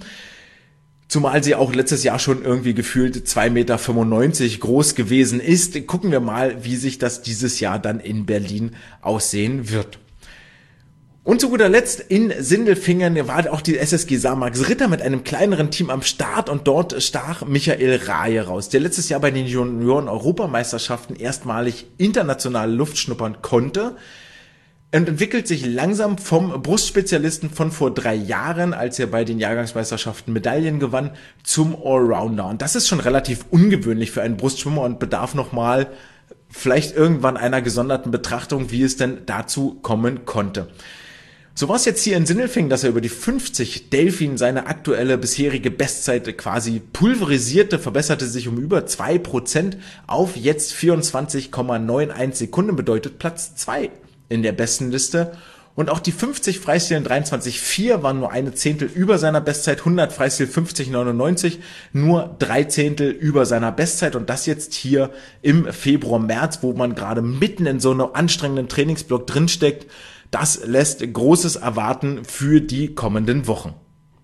Zumal sie auch letztes Jahr schon irgendwie gefühlt zwei Komma fünfundneunzig Meter groß gewesen ist. Gucken wir mal, wie sich das dieses Jahr dann in Berlin aussehen wird. Und zu guter Letzt in Sindelfingen war auch die S S G Samax Ritter mit einem kleineren Team am Start, und dort stach Michael Rahe raus, der letztes Jahr bei den Junioren-Europameisterschaften erstmalig international Luft schnuppern konnte. Und entwickelt sich langsam vom Brustspezialisten von vor drei Jahren, als er bei den Jahrgangsmeisterschaften Medaillen gewann, zum Allrounder. Und das ist schon relativ ungewöhnlich für einen Brustschwimmer und bedarf nochmal vielleicht irgendwann einer gesonderten Betrachtung, wie es denn dazu kommen konnte. So war es jetzt hier in Sindelfingen, dass er über die fünfzig Delfin seine aktuelle bisherige Bestzeit quasi pulverisierte, verbesserte sich um über zwei Prozent auf jetzt vierundzwanzig Komma einundneunzig Sekunden, bedeutet Platz zwei in der besten Liste. Und auch die fünfzig Freistil in dreiundzwanzig Komma vier waren nur eine Zehntel über seiner Bestzeit, hundert Freistil fünfzig Komma neunundneunzig, nur drei Zehntel über seiner Bestzeit, und das jetzt hier im Februar, März, wo man gerade mitten in so einem anstrengenden Trainingsblock drinsteckt. Das lässt Großes erwarten für die kommenden Wochen.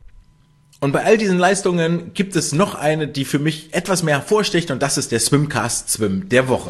Und bei all diesen Leistungen gibt es noch eine, die für mich etwas mehr hervorsticht, und das ist der Swimcast Swim der Woche.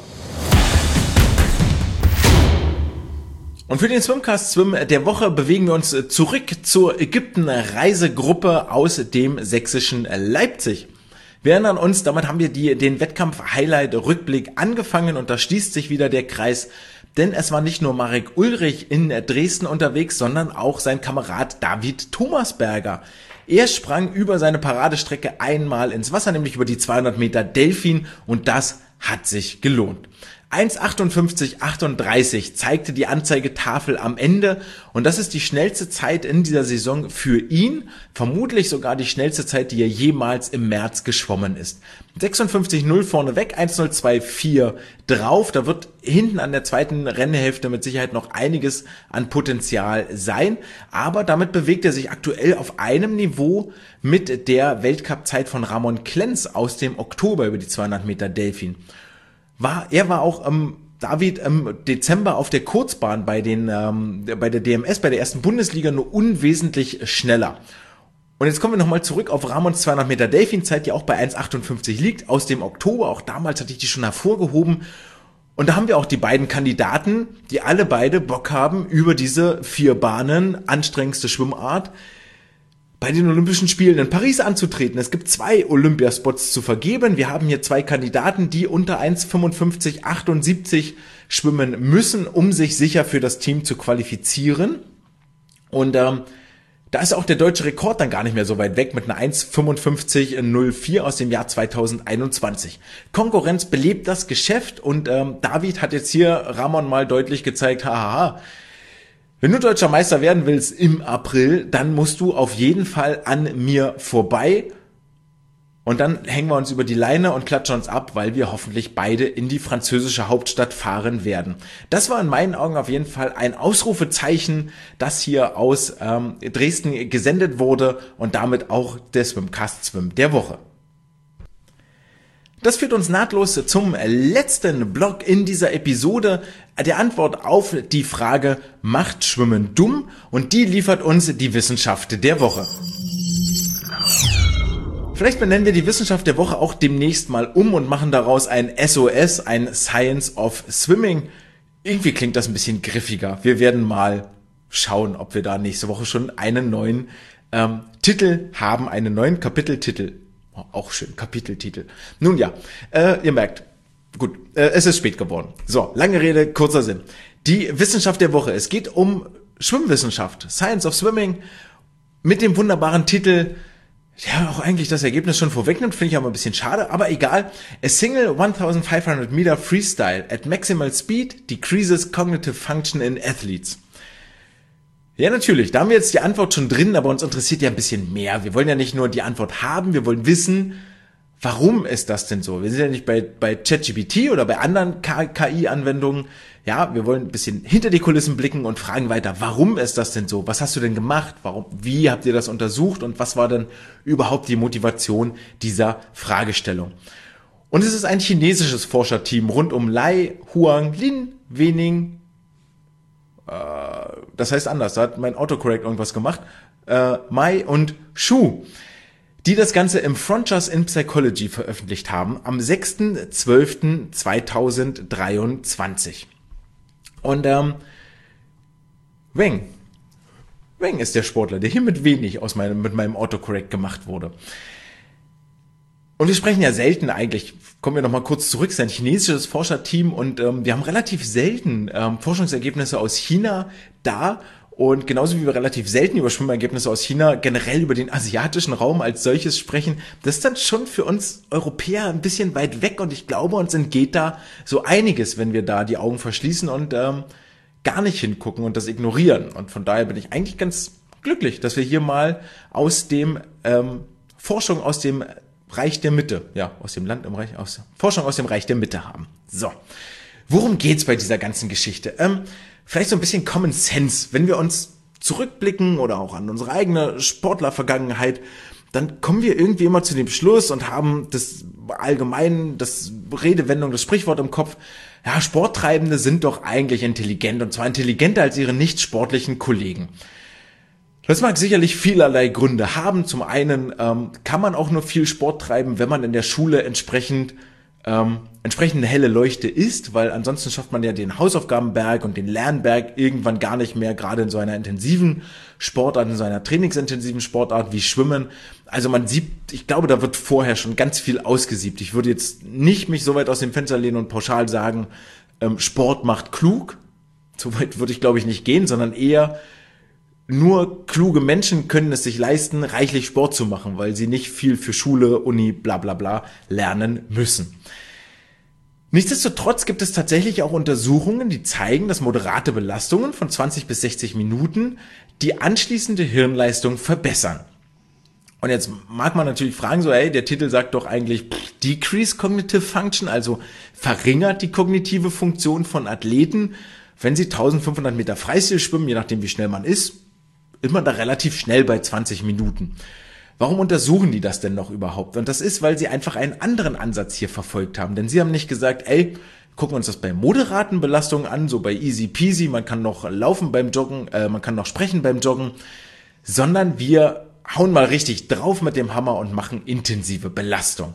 Und für den Swimcast Swim der Woche bewegen wir uns zurück zur Ägypten-Reisegruppe aus dem sächsischen Leipzig. Wir erinnern uns, damit haben wir die, den Wettkampf-Highlight-Rückblick angefangen, und da schließt sich wieder der Kreis, denn es war nicht nur Marek Ulrich in Dresden unterwegs, sondern auch sein Kamerad David Thomasberger. Er sprang über seine Paradestrecke einmal ins Wasser, nämlich über die zweihundert Meter Delfin, und das hat sich gelohnt. eins achtundfünfzig achtunddreißig zeigte die Anzeigetafel am Ende, und das ist die schnellste Zeit in dieser Saison für ihn, vermutlich sogar die schnellste Zeit, die er jemals im März geschwommen ist. sechsundfünfzig null vorneweg, eins null zwei vier drauf, da wird hinten an der zweiten Rennhälfte mit Sicherheit noch einiges an Potenzial sein, aber damit bewegt er sich aktuell auf einem Niveau mit der Weltcup-Zeit von Ramon Klenz aus dem Oktober über die zweihundert Meter Delfin. War, er war auch ähm, David im Dezember auf der Kurzbahn bei den ähm, bei der D M S, bei der ersten Bundesliga, nur unwesentlich schneller. Und jetzt kommen wir nochmal zurück auf Ramons zweihundert Meter Delfin-Zeit, die auch bei eins achtundfünfzig liegt, aus dem Oktober. Auch damals hatte ich die schon hervorgehoben. Und da haben wir auch die beiden Kandidaten, die alle beide Bock haben, über diese vier Bahnen, anstrengendste Schwimmart, bei den Olympischen Spielen in Paris anzutreten. Es gibt zwei Olympiaspots zu vergeben. Wir haben hier zwei Kandidaten, die unter eins fünfundfünfzig achtundsiebzig schwimmen müssen, um sich sicher für das Team zu qualifizieren. Und ähm, da ist auch der deutsche Rekord dann gar nicht mehr so weit weg mit einer eins fünfundfünfzig null vier aus dem Jahr zweitausendeinundzwanzig. Konkurrenz belebt das Geschäft, und ähm, David hat jetzt hier Ramon mal deutlich gezeigt, hahaha, wenn du deutscher Meister werden willst im April, dann musst du auf jeden Fall an mir vorbei, und dann hängen wir uns über die Leine und klatschen uns ab, weil wir hoffentlich beide in die französische Hauptstadt fahren werden. Das war in meinen Augen auf jeden Fall ein Ausrufezeichen, das hier aus ähm, Dresden gesendet wurde, und damit auch der Swimcast Swim der Woche. Das führt uns nahtlos zum letzten Block in dieser Episode, der Antwort auf die Frage, macht Schwimmen dumm? Und die liefert uns die Wissenschaft der Woche. Vielleicht benennen wir die Wissenschaft der Woche auch demnächst mal um und machen daraus ein S O S, ein Science of Swimming. Irgendwie klingt das ein bisschen griffiger. Wir werden mal schauen, ob wir da nächste Woche schon einen neuen ähm, Titel haben, einen neuen Kapiteltitel. Oh, auch schön, Kapiteltitel. Nun ja, äh, ihr merkt, gut, äh, es ist spät geworden. So, lange Rede, kurzer Sinn. Die Wissenschaft der Woche. Es geht um Schwimmwissenschaft, Science of Swimming, mit dem wunderbaren Titel, ja, auch eigentlich das Ergebnis schon vorwegnimmt, finde ich aber ein bisschen schade, aber egal. A single fünfzehnhundert Meter Freestyle at maximal speed decreases cognitive function in athletes. Ja, natürlich, da haben wir jetzt die Antwort schon drin, aber uns interessiert ja ein bisschen mehr. Wir wollen ja nicht nur die Antwort haben, wir wollen wissen, warum ist das denn so? Wir sind ja nicht bei, bei ChatGPT oder bei anderen K I-Anwendungen. Ja, wir wollen ein bisschen hinter die Kulissen blicken und fragen weiter, warum ist das denn so? Was hast du denn gemacht? Warum, wie habt ihr das untersucht? Und was war denn überhaupt die Motivation dieser Fragestellung? Und es ist ein chinesisches Forscherteam rund um Lai Huanglin Wening, äh, das heißt anders, da hat mein Autocorrect irgendwas gemacht, äh, Mai und Shu, die das Ganze im Frontiers in Psychology veröffentlicht haben, am sechster zwölfter zweitausenddreiundzwanzig. Und ähm, Weng, Weng ist der Sportler, der hier mit wenig aus meinem, mit meinem Autocorrect gemacht wurde. Und wir sprechen ja selten eigentlich, kommen wir nochmal kurz zurück, es ist ein chinesisches Forscherteam und ähm, wir haben relativ selten ähm, Forschungsergebnisse aus China da. Und genauso wie wir relativ selten über Schwimmergebnisse aus China generell über den asiatischen Raum als solches sprechen, das ist dann schon für uns Europäer ein bisschen weit weg und ich glaube, uns entgeht da so einiges, wenn wir da die Augen verschließen und ähm, gar nicht hingucken und das ignorieren. Und von daher bin ich eigentlich ganz glücklich, dass wir hier mal aus dem ähm, Forschung aus dem Reich der Mitte, ja, aus dem Land im Reich, aus Forschung aus dem Reich der Mitte haben. So, worum geht's bei dieser ganzen Geschichte? Ähm, Vielleicht so ein bisschen Common Sense. Wenn wir uns zurückblicken oder auch an unsere eigene Sportlervergangenheit, dann kommen wir irgendwie immer zu dem Schluss und haben das allgemein, das Redewendung, das Sprichwort im Kopf, ja, Sporttreibende sind doch eigentlich intelligent und zwar intelligenter als ihre nicht sportlichen Kollegen. Das mag sicherlich vielerlei Gründe haben. Zum einen ähm, kann man auch nur viel Sport treiben, wenn man in der Schule entsprechend Ähm, entsprechend eine helle Leuchte ist, weil ansonsten schafft man ja den Hausaufgabenberg und den Lernberg irgendwann gar nicht mehr, gerade in so einer intensiven Sportart, in so einer trainingsintensiven Sportart wie Schwimmen. Also man sieht, ich glaube, da wird vorher schon ganz viel ausgesiebt. Ich würde jetzt nicht mich so weit aus dem Fenster lehnen und pauschal sagen, ähm, Sport macht klug. So weit würde ich, glaube ich, nicht gehen, sondern eher nur kluge Menschen können es sich leisten, reichlich Sport zu machen, weil sie nicht viel für Schule, Uni, bla bla bla lernen müssen. Nichtsdestotrotz gibt es tatsächlich auch Untersuchungen, die zeigen, dass moderate Belastungen von zwanzig bis sechzig Minuten die anschließende Hirnleistung verbessern. Und jetzt mag man natürlich fragen, so, hey, der Titel sagt doch eigentlich pff, Decrease Cognitive Function, also verringert die kognitive Funktion von Athleten, wenn sie eintausendfünfhundert Meter Freistil schwimmen, je nachdem wie schnell man ist, ist man da relativ schnell bei zwanzig Minuten. Warum untersuchen die das denn noch überhaupt? Und das ist, weil sie einfach einen anderen Ansatz hier verfolgt haben. Denn sie haben nicht gesagt, ey, gucken wir uns das bei moderaten Belastungen an, so bei easy peasy, man kann noch laufen beim Joggen, äh, man kann noch sprechen beim Joggen, sondern wir hauen mal richtig drauf mit dem Hammer und machen intensive Belastung.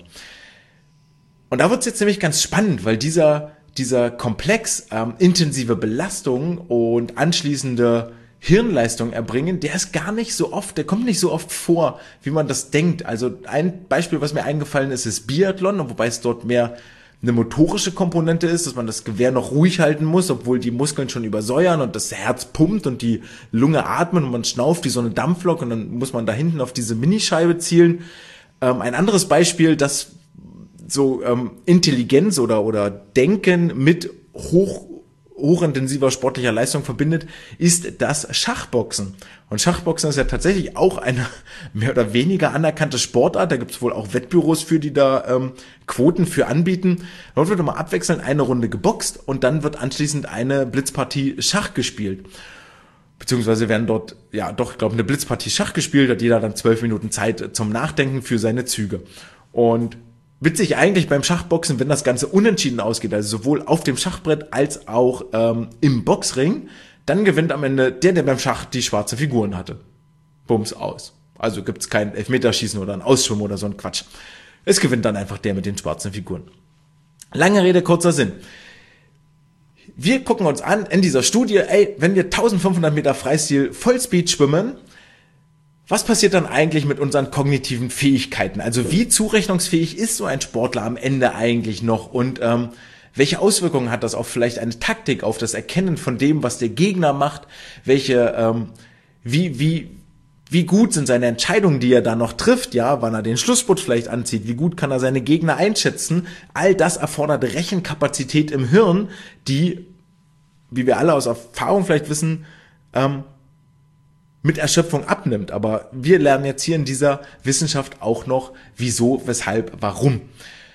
Und da wird es jetzt nämlich ganz spannend, weil dieser, dieser Komplex ähm, intensive Belastung und anschließende Hirnleistung erbringen, der ist gar nicht so oft, der kommt nicht so oft vor, wie man das denkt. Also ein Beispiel, was mir eingefallen ist, ist Biathlon, wobei es dort mehr eine motorische Komponente ist, dass man das Gewehr noch ruhig halten muss, obwohl die Muskeln schon übersäuern und das Herz pumpt und die Lunge atmet und man schnauft wie so eine Dampflok und dann muss man da hinten auf diese Minischeibe zielen. Ähm, ein anderes Beispiel, das so ähm, Intelligenz oder, oder Denken mit hoch hochintensiver sportlicher Leistung verbindet, ist das Schachboxen. Und Schachboxen ist ja tatsächlich auch eine mehr oder weniger anerkannte Sportart. Da gibt es wohl auch Wettbüros für, die da ähm, Quoten für anbieten. Dort wird immer abwechselnd eine Runde geboxt und dann wird anschließend eine Blitzpartie Schach gespielt. Beziehungsweise werden dort, ja doch, ich glaube, eine Blitzpartie Schach gespielt, hat jeder dann zwölf Minuten Zeit zum Nachdenken für seine Züge. Und witzig eigentlich beim Schachboxen, wenn das Ganze unentschieden ausgeht, also sowohl auf dem Schachbrett als auch ähm, im Boxring, dann gewinnt am Ende der, der beim Schach die schwarze Figuren hatte. Bums aus. Also gibt's kein Elfmeterschießen oder ein Ausschwimmen oder so ein Quatsch. Es gewinnt dann einfach der mit den schwarzen Figuren. Lange Rede, kurzer Sinn. Wir gucken uns an in dieser Studie, ey, wenn wir eintausendfünfhundert Meter Freistil Vollspeed schwimmen, Was passiert dann eigentlich mit unseren kognitiven Fähigkeiten? Also wie zurechnungsfähig ist so ein Sportler am Ende eigentlich noch und ähm, welche Auswirkungen hat das auf vielleicht eine Taktik, auf das Erkennen von dem, was der Gegner macht? Welche, ähm, wie, wie, wie gut sind seine Entscheidungen, die er da noch trifft? Ja, wann er den Schlussspurt vielleicht anzieht? Wie gut kann er seine Gegner einschätzen? All das erfordert Rechenkapazität im Hirn, die, wie wir alle aus Erfahrung vielleicht wissen, ähm, mit Erschöpfung abnimmt. Aber wir lernen jetzt hier in dieser Wissenschaft auch noch, wieso, weshalb, warum.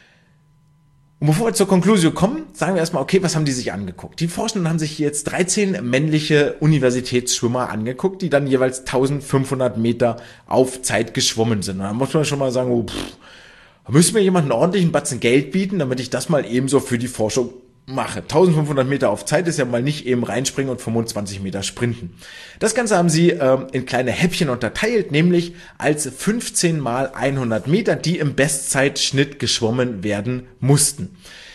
Und bevor wir zur Konklusion kommen, sagen wir erstmal, okay, was haben die sich angeguckt? Die Forschenden haben sich jetzt dreizehn männliche Universitätsschwimmer angeguckt, die dann jeweils eintausendfünfhundert Meter auf Zeit geschwommen sind. Und da muss man schon mal sagen, oh, pff, da müsste mir jemand einen ordentlichen Batzen Geld bieten, damit ich das mal ebenso für die Forschung mache. eintausendfünfhundert Meter auf Zeit ist ja mal nicht eben reinspringen und fünfundzwanzig Meter sprinten. Das Ganze haben sie ähm, in kleine Häppchen unterteilt, nämlich als fünfzehn mal hundert Meter, die im Bestzeitschnitt geschwommen werden mussten.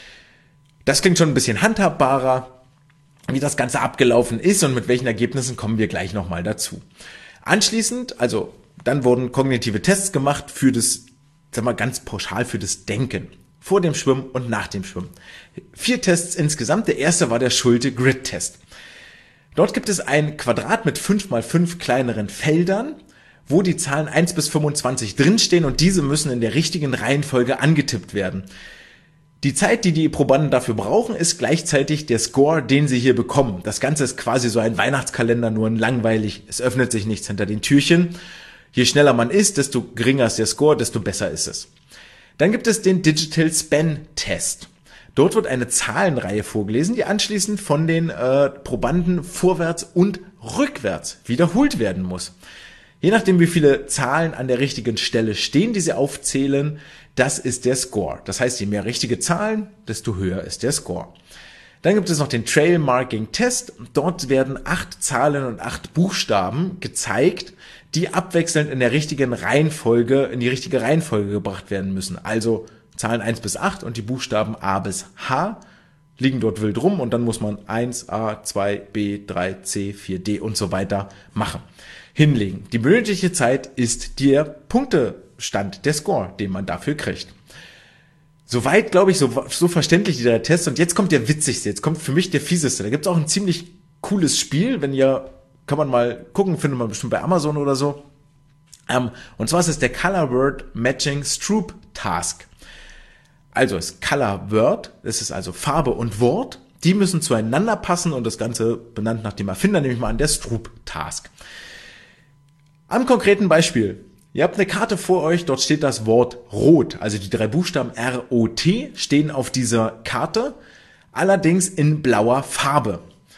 Das klingt schon ein bisschen handhabbarer, wie das Ganze abgelaufen ist und mit welchen Ergebnissen kommen wir gleich nochmal dazu. Anschließend, also dann wurden kognitive Tests gemacht für das, sagen wir ganz pauschal, für das Denken. Vor dem Schwimmen und nach dem Schwimmen. Vier Tests insgesamt. Der erste war der Schulte-Grid-Test. Dort gibt es ein Quadrat mit fünf mal fünf kleineren Feldern, wo die Zahlen eins bis fünfundzwanzig drinstehen und diese müssen in der richtigen Reihenfolge angetippt werden. Die Zeit, die die Probanden dafür brauchen, ist gleichzeitig der Score, den sie hier bekommen. Das Ganze ist quasi so ein Weihnachtskalender, nur langweilig. Es öffnet sich nichts hinter den Türchen. Je schneller man ist, desto geringer ist der Score, desto besser ist es. Dann gibt es den Digital Span Test. Dort wird eine Zahlenreihe vorgelesen, die anschließend von den äh, Probanden vorwärts und rückwärts wiederholt werden muss. Je nachdem, wie viele Zahlen an der richtigen Stelle stehen, die sie aufzählen, das ist der Score. Das heißt, je mehr richtige Zahlen, desto höher ist der Score. Dann gibt es noch den Trail Marking Test. Dort werden acht Zahlen und acht Buchstaben gezeigt, die abwechselnd in der richtigen Reihenfolge, in die richtige Reihenfolge gebracht werden müssen. Also Zahlen eins bis acht und die Buchstaben A bis H liegen dort wild rum und dann muss man eins, A, zwei, B, drei, C, vier, D und so weiter machen. Hinlegen. Die benötigte Zeit ist der Punktestand, der Score, den man dafür kriegt. Soweit, glaube ich, so, so verständlich dieser Test. Und jetzt kommt der witzigste, jetzt kommt für mich der fieseste. Da gibt es auch ein ziemlich cooles Spiel, wenn ihr, kann man mal gucken, findet man bestimmt bei Amazon oder so. Ähm, und zwar ist es der Color Word Matching Stroop Task. Also es ist Color Word, das ist also Farbe und Wort. Die müssen zueinander passen und das Ganze benannt nach dem Erfinder, nehme ich mal an, der Stroop Task. Am konkreten Beispiel. Ihr habt eine Karte vor euch, dort steht das Wort Rot, also die drei Buchstaben R O T stehen auf dieser Karte, allerdings in blauer Farbe.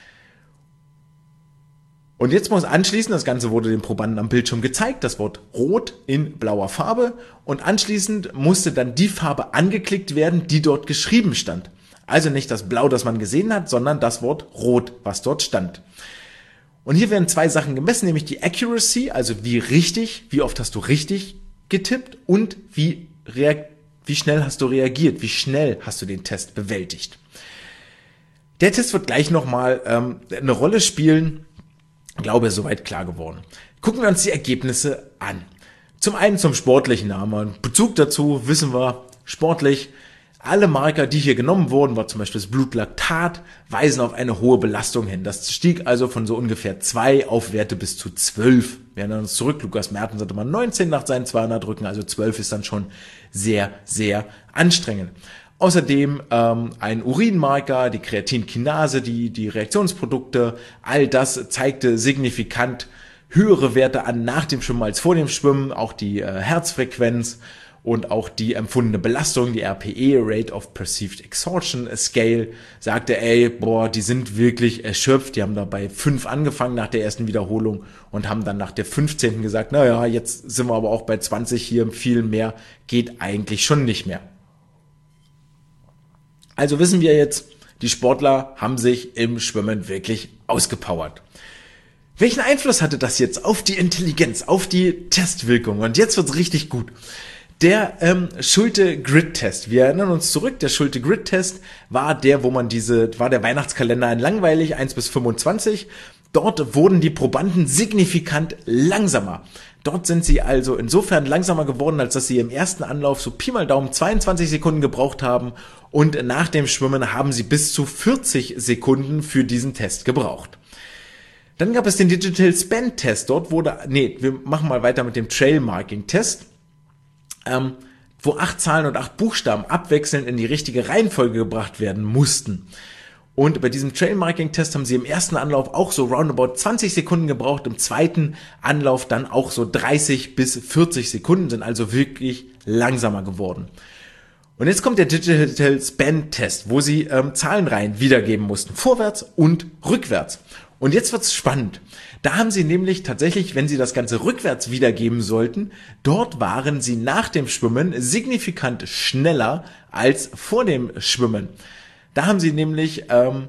Und jetzt muss anschließend, das Ganze wurde den Probanden am Bildschirm gezeigt, das Wort Rot in blauer Farbe und anschließend musste dann die Farbe angeklickt werden, die dort geschrieben stand. Also nicht das Blau, das man gesehen hat, sondern das Wort Rot, was dort stand. Und hier werden zwei Sachen gemessen, nämlich die Accuracy, also wie richtig, wie oft hast du richtig getippt und wie, reag- wie schnell hast du reagiert, wie schnell hast du den Test bewältigt. Der Test wird gleich nochmal ähm, eine Rolle spielen, ich glaube, soweit klar geworden. Gucken wir uns die Ergebnisse an. Zum einen zum Sportlichen, da haben wir einen Bezug dazu, wissen wir, sportlich. Alle Marker, die hier genommen wurden, war zum Beispiel das Blutlaktat, weisen auf eine hohe Belastung hin. Das stieg also von so ungefähr zwei auf Werte bis zu zwölf. Wir erinnern uns zurück, Lukas Mertens hatte mal neunzehn nach seinen zweihundert Drücken, also zwölf ist dann schon sehr, sehr anstrengend. Außerdem ähm, ein Urinmarker, die Kreatinkinase, die, die Reaktionsprodukte, all das zeigte signifikant höhere Werte an nach dem Schwimmen als vor dem Schwimmen, auch die äh, Herzfrequenz und auch die empfundene Belastung, die R P E, Rate of Perceived Exhaustion Scale, sagte, ey, boah, die sind wirklich erschöpft, die haben da bei fünf angefangen nach der ersten Wiederholung und haben dann nach der fünfzehnten gesagt, naja, jetzt sind wir aber auch bei zwanzig hier, viel mehr geht eigentlich schon nicht mehr. Also wissen wir jetzt, die Sportler haben sich im Schwimmen wirklich ausgepowert. Welchen Einfluss hatte das jetzt auf die Intelligenz, auf die Testwirkung? Und jetzt wird's richtig gut. Der ähm, Schulte-Grid-Test. Wir erinnern uns zurück, der Schulte-Grid-Test war der, wo man diese, war der Weihnachtskalender in langweilig, eins bis fünfundzwanzig. Dort wurden die Probanden signifikant langsamer. Dort sind sie also insofern langsamer geworden, als dass sie im ersten Anlauf so Pi mal Daumen zweiundzwanzig Sekunden gebraucht haben und nach dem Schwimmen haben sie bis zu vierzig Sekunden für diesen Test gebraucht. Dann gab es den Digital Span Test. Dort wurde, nee, wir machen mal weiter mit dem Trail Marking Test, ähm, wo acht Zahlen und acht Buchstaben abwechselnd in die richtige Reihenfolge gebracht werden mussten. Und bei diesem Trail Marking Test haben sie im ersten Anlauf auch so roundabout zwanzig Sekunden gebraucht, im zweiten Anlauf dann auch so dreißig bis vierzig Sekunden, sind also wirklich langsamer geworden. Und jetzt kommt der Digital Span Test, wo sie ähm, Zahlenreihen wiedergeben mussten, vorwärts und rückwärts. Und jetzt wird's spannend. Da haben sie nämlich tatsächlich, wenn sie das Ganze rückwärts wiedergeben sollten, dort waren sie nach dem Schwimmen signifikant schneller als vor dem Schwimmen. Da haben sie nämlich, ähm,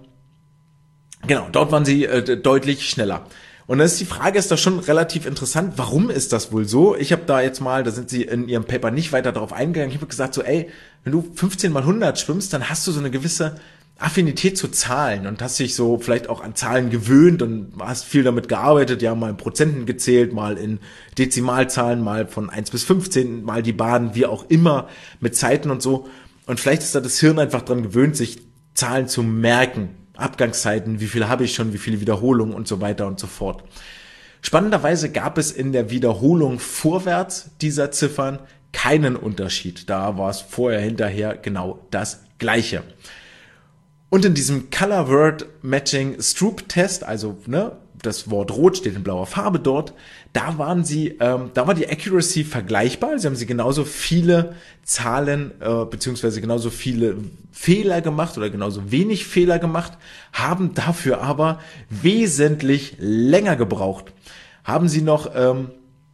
genau, dort waren sie äh, deutlich schneller. Und dann ist die Frage, ist das schon relativ interessant, warum ist das wohl so? Ich habe da jetzt mal, da sind sie in ihrem Paper nicht weiter darauf eingegangen, ich habe gesagt so, ey, wenn du fünfzehn mal hundert schwimmst, dann hast du so eine gewisse Affinität zu Zahlen und hast dich so vielleicht auch an Zahlen gewöhnt und hast viel damit gearbeitet, ja, mal in Prozenten gezählt, mal in Dezimalzahlen, mal von eins bis fünfzehn, mal die Bahnen, wie auch immer, mit Zeiten und so. Und vielleicht ist da das Hirn einfach dran gewöhnt, sich Zahlen zu merken, Abgangszeiten, wie viele habe ich schon, wie viele Wiederholungen und so weiter und so fort. Spannenderweise gab es in der Wiederholung vorwärts dieser Ziffern keinen Unterschied. Da war es vorher, hinterher genau das Gleiche. Und in diesem Color Word Matching Stroop Test, also ne, das Wort Rot steht in blauer Farbe dort, da waren sie, ähm, da war die Accuracy vergleichbar. Sie haben sie genauso viele Zahlen äh, beziehungsweise genauso viele Fehler gemacht oder genauso wenig Fehler gemacht, haben dafür aber wesentlich länger gebraucht. Haben sie noch ähm,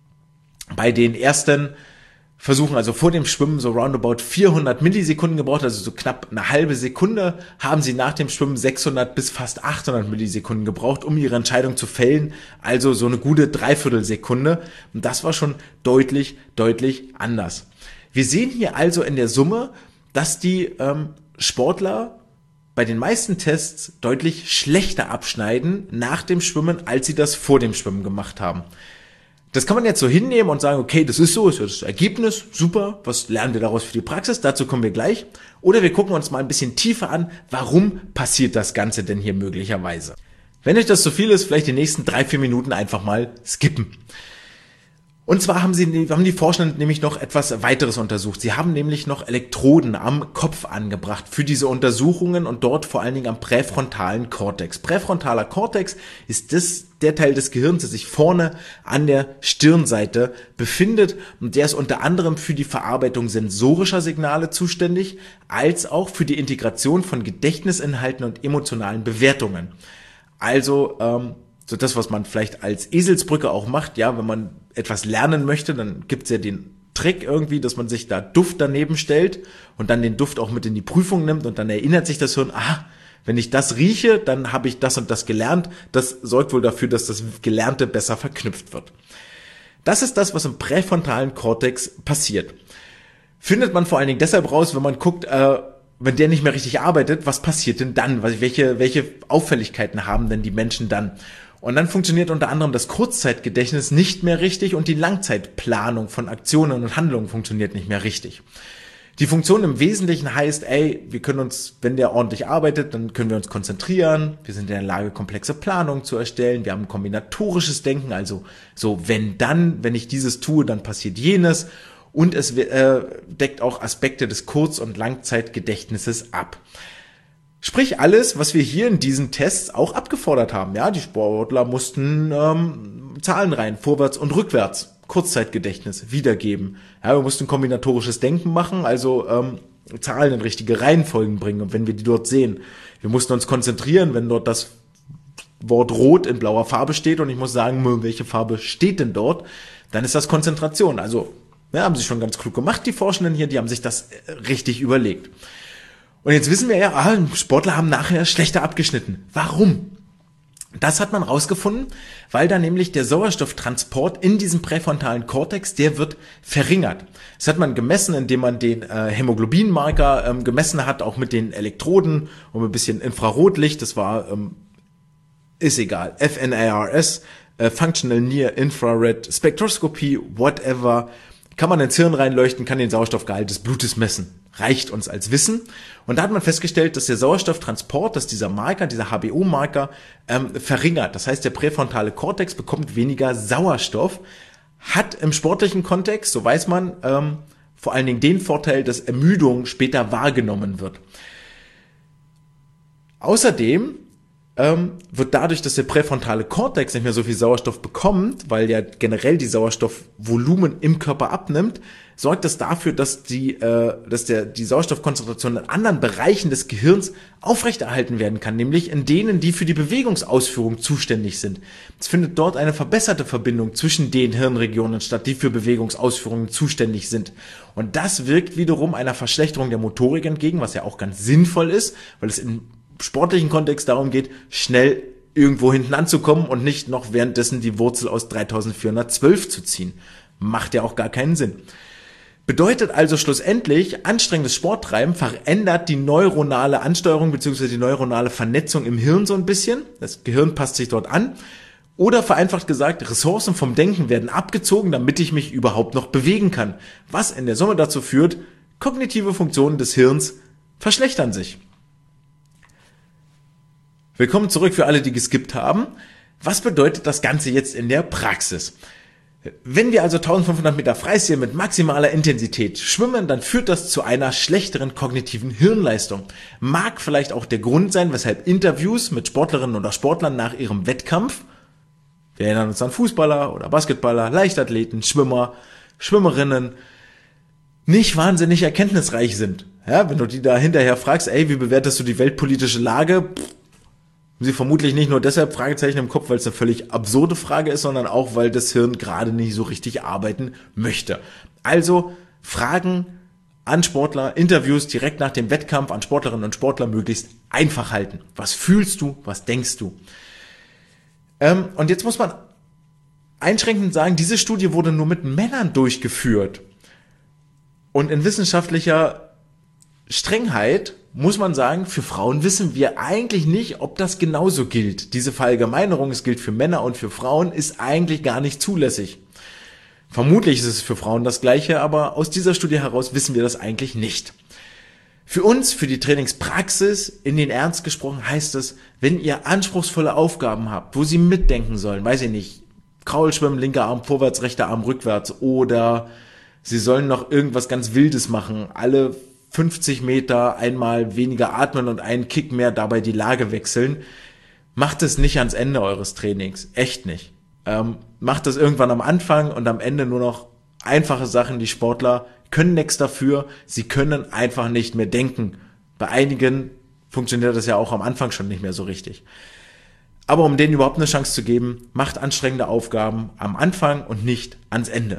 bei den ersten Versuchen, also vor dem Schwimmen, so roundabout vierhundert Millisekunden gebraucht, also so knapp eine halbe Sekunde, haben sie nach dem Schwimmen sechshundert bis fast achthundert Millisekunden gebraucht, um ihre Entscheidung zu fällen, also so eine gute Dreiviertelsekunde. Und das war schon deutlich, deutlich anders. Wir sehen hier also in der Summe, dass die ähm, Sportler bei den meisten Tests deutlich schlechter abschneiden nach dem Schwimmen, als sie das vor dem Schwimmen gemacht haben. Das kann man jetzt so hinnehmen und sagen, okay, das ist so, ist das Ergebnis, super, was lernen wir daraus für die Praxis, dazu kommen wir gleich. Oder wir gucken uns mal ein bisschen tiefer an, warum passiert das Ganze denn hier möglicherweise. Wenn euch das zu viel ist, vielleicht die nächsten drei, vier Minuten einfach mal skippen. Und zwar haben sie, haben die Forscher nämlich noch etwas weiteres untersucht. Sie haben nämlich noch Elektroden am Kopf angebracht für diese Untersuchungen und dort vor allen Dingen am präfrontalen Kortex. Präfrontaler Kortex ist das, der Teil des Gehirns, der sich vorne an der Stirnseite befindet und der ist unter anderem für die Verarbeitung sensorischer Signale zuständig, als auch für die Integration von Gedächtnisinhalten und emotionalen Bewertungen. Also, ähm, so das, was man vielleicht als Eselsbrücke auch macht, ja, wenn man etwas lernen möchte, dann gibt's ja den Trick irgendwie, dass man sich da Duft daneben stellt und dann den Duft auch mit in die Prüfung nimmt und dann erinnert sich das Hirn, ah, wenn ich das rieche, dann habe ich das und das gelernt. Das sorgt wohl dafür, dass das Gelernte besser verknüpft wird. Das ist das, was im präfrontalen Kortex passiert. Findet man vor allen Dingen deshalb raus, wenn man guckt, äh, wenn der nicht mehr richtig arbeitet, was passiert denn dann? Welche, welche Auffälligkeiten haben denn die Menschen dann? Und dann funktioniert unter anderem das Kurzzeitgedächtnis nicht mehr richtig und die Langzeitplanung von Aktionen und Handlungen funktioniert nicht mehr richtig. Die Funktion im Wesentlichen heißt, ey, wir können uns, wenn der ordentlich arbeitet, dann können wir uns konzentrieren, wir sind in der Lage, komplexe Planungen zu erstellen, wir haben ein kombinatorisches Denken, also so, wenn dann, wenn ich dieses tue, dann passiert jenes und es äh, deckt auch Aspekte des Kurz- und Langzeitgedächtnisses ab. Sprich alles, was wir hier in diesen Tests auch abgefordert haben. Ja, die Sportler mussten ähm, Zahlen rein, vorwärts und rückwärts, Kurzzeitgedächtnis wiedergeben. Ja, wir mussten kombinatorisches Denken machen, also ähm, Zahlen in richtige Reihenfolgen bringen. Und wenn wir die dort sehen, wir mussten uns konzentrieren, wenn dort das Wort Rot in blauer Farbe steht und ich muss sagen, welche Farbe steht denn dort, dann ist das Konzentration. Also ja, haben sie schon ganz klug gemacht, die Forschenden hier, die haben sich das richtig überlegt. Und jetzt wissen wir ja, ah, Sportler haben nachher schlechter abgeschnitten. Warum? Das hat man rausgefunden, weil da nämlich der Sauerstofftransport in diesem präfrontalen Kortex, der wird verringert. Das hat man gemessen, indem man den äh, Hämoglobinmarker ähm, gemessen hat, auch mit den Elektroden und ein bisschen Infrarotlicht. Das war ähm, ist egal. F N A R S, äh, Functional Near Infrared Spektroskopie, whatever. Kann man ins Hirn reinleuchten, kann den Sauerstoffgehalt des Blutes messen. Reicht uns als Wissen. Und da hat man festgestellt, dass der Sauerstofftransport, dass dieser Marker, dieser H B O-Marker, ähm, verringert. Das heißt, der präfrontale Kortex bekommt weniger Sauerstoff, hat im sportlichen Kontext, so weiß man, ähm, vor allen Dingen den Vorteil, dass Ermüdung später wahrgenommen wird. Außerdem ähm, wird dadurch, dass der präfrontale Kortex nicht mehr so viel Sauerstoff bekommt, weil ja generell die Sauerstoffvolumen im Körper abnimmt, sorgt das dafür, dass die, äh, dass der die Sauerstoffkonzentration in anderen Bereichen des Gehirns aufrechterhalten werden kann, nämlich in denen, die für die Bewegungsausführung zuständig sind. Es findet dort eine verbesserte Verbindung zwischen den Hirnregionen statt, die für Bewegungsausführungen zuständig sind. Und das wirkt wiederum einer Verschlechterung der Motorik entgegen, was ja auch ganz sinnvoll ist, weil es im sportlichen Kontext darum geht, schnell irgendwo hinten anzukommen und nicht noch währenddessen die Wurzel aus dreitausendvierhundertzwölf zu ziehen. Macht ja auch gar keinen Sinn. Bedeutet also schlussendlich, anstrengendes Sporttreiben verändert die neuronale Ansteuerung bzw. die neuronale Vernetzung im Hirn so ein bisschen. Das Gehirn passt sich dort an. Oder vereinfacht gesagt, Ressourcen vom Denken werden abgezogen, damit ich mich überhaupt noch bewegen kann. Was in der Summe dazu führt, kognitive Funktionen des Hirns verschlechtern sich. Willkommen zurück für alle, die geskippt haben. Was bedeutet das Ganze jetzt in der Praxis? Wenn wir also eintausendfünfhundert Meter Freistil mit maximaler Intensität schwimmen, dann führt das zu einer schlechteren kognitiven Hirnleistung. Mag vielleicht auch der Grund sein, weshalb Interviews mit Sportlerinnen oder Sportlern nach ihrem Wettkampf, wir erinnern uns an Fußballer oder Basketballer, Leichtathleten, Schwimmer, Schwimmerinnen, nicht wahnsinnig erkenntnisreich sind. Ja, wenn du die da hinterher fragst, ey, wie bewertest du die weltpolitische Lage? Pff, Sie vermutlich nicht nur deshalb Fragezeichen im Kopf, weil es eine völlig absurde Frage ist, sondern auch, weil das Hirn gerade nicht so richtig arbeiten möchte. Also Fragen an Sportler, Interviews direkt nach dem Wettkampf an Sportlerinnen und Sportler möglichst einfach halten. Was fühlst du? Was denkst du? Ähm, und jetzt muss man einschränkend sagen, diese Studie wurde nur mit Männern durchgeführt. Und in wissenschaftlicher Strengheit muss man sagen, für Frauen wissen wir eigentlich nicht, ob das genauso gilt. Diese Verallgemeinerung, es gilt für Männer und für Frauen, ist eigentlich gar nicht zulässig. Vermutlich ist es für Frauen das Gleiche, aber aus dieser Studie heraus wissen wir das eigentlich nicht. Für uns, für die Trainingspraxis, in den Ernst gesprochen, heißt es, wenn ihr anspruchsvolle Aufgaben habt, wo sie mitdenken sollen, weiß ich nicht, Kraulschwimmen, linker Arm vorwärts, rechter Arm rückwärts, oder sie sollen noch irgendwas ganz Wildes machen, alle fünfzig Meter einmal weniger atmen und einen Kick mehr dabei die Lage wechseln. Macht es nicht ans Ende eures Trainings. Echt nicht. Ähm, macht es irgendwann am Anfang und am Ende nur noch einfache Sachen. Die Sportler können nichts dafür. Sie können einfach nicht mehr denken. Bei einigen funktioniert das ja auch am Anfang schon nicht mehr so richtig. Aber um denen überhaupt eine Chance zu geben, macht anstrengende Aufgaben am Anfang und nicht ans Ende.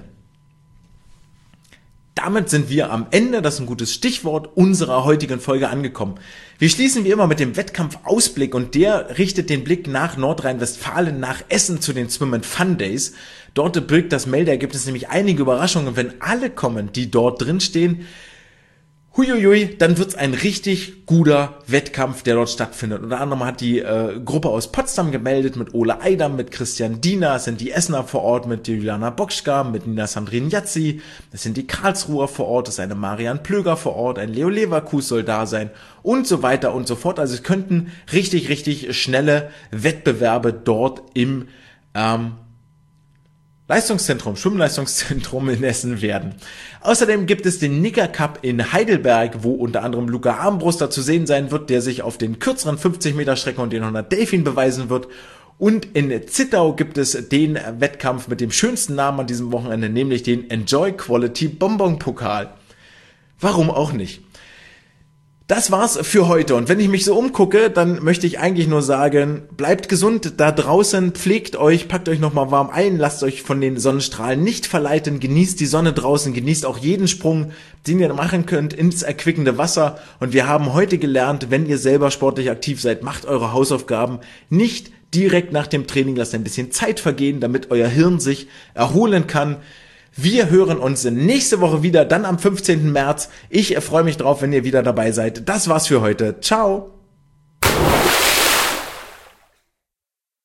Damit sind wir am Ende, das ist ein gutes Stichwort, unserer heutigen Folge angekommen. Wir schließen wie immer mit dem Wettkampfausblick und der richtet den Blick nach Nordrhein-Westfalen, nach Essen zu den Swim and Fun Days. Dort birgt das Meldeergebnis nämlich einige Überraschungen. Wenn alle kommen, die dort drin stehen, huiuiui, dann wird's ein richtig guter Wettkampf, der dort stattfindet. Unter anderem hat die äh, Gruppe aus Potsdam gemeldet mit Ole Eidam, mit Christian Diener, es sind die Essener vor Ort mit Juliana Bokschka, mit Nina Sandrin Jazzi, es sind die Karlsruher vor Ort, es ist eine Marian Plöger vor Ort, ein Leo Leverkus soll da sein und so weiter und so fort. Also es könnten richtig, richtig schnelle Wettbewerbe dort im ähm, Leistungszentrum, Schwimmleistungszentrum in Essen werden. Außerdem gibt es den Nicker Cup in Heidelberg, wo unter anderem Luca Armbruster zu sehen sein wird, der sich auf den kürzeren fünfzig Meter Strecken und den hundert Delfin beweisen wird. Und in Zittau gibt es den Wettkampf mit dem schönsten Namen an diesem Wochenende, nämlich den Enjoy Quality Bonbon Pokal. Warum auch nicht? Das war's für heute und wenn ich mich so umgucke, dann möchte ich eigentlich nur sagen, bleibt gesund da draußen, pflegt euch, packt euch nochmal warm ein, lasst euch von den Sonnenstrahlen nicht verleiten, genießt die Sonne draußen, genießt auch jeden Sprung, den ihr machen könnt ins erquickende Wasser und wir haben heute gelernt, wenn ihr selber sportlich aktiv seid, macht eure Hausaufgaben nicht direkt nach dem Training, lasst ein bisschen Zeit vergehen, damit euer Hirn sich erholen kann. Wir hören uns nächste Woche wieder, dann am fünfzehnten März. Ich freue mich drauf, wenn ihr wieder dabei seid. Das war's für heute. Ciao!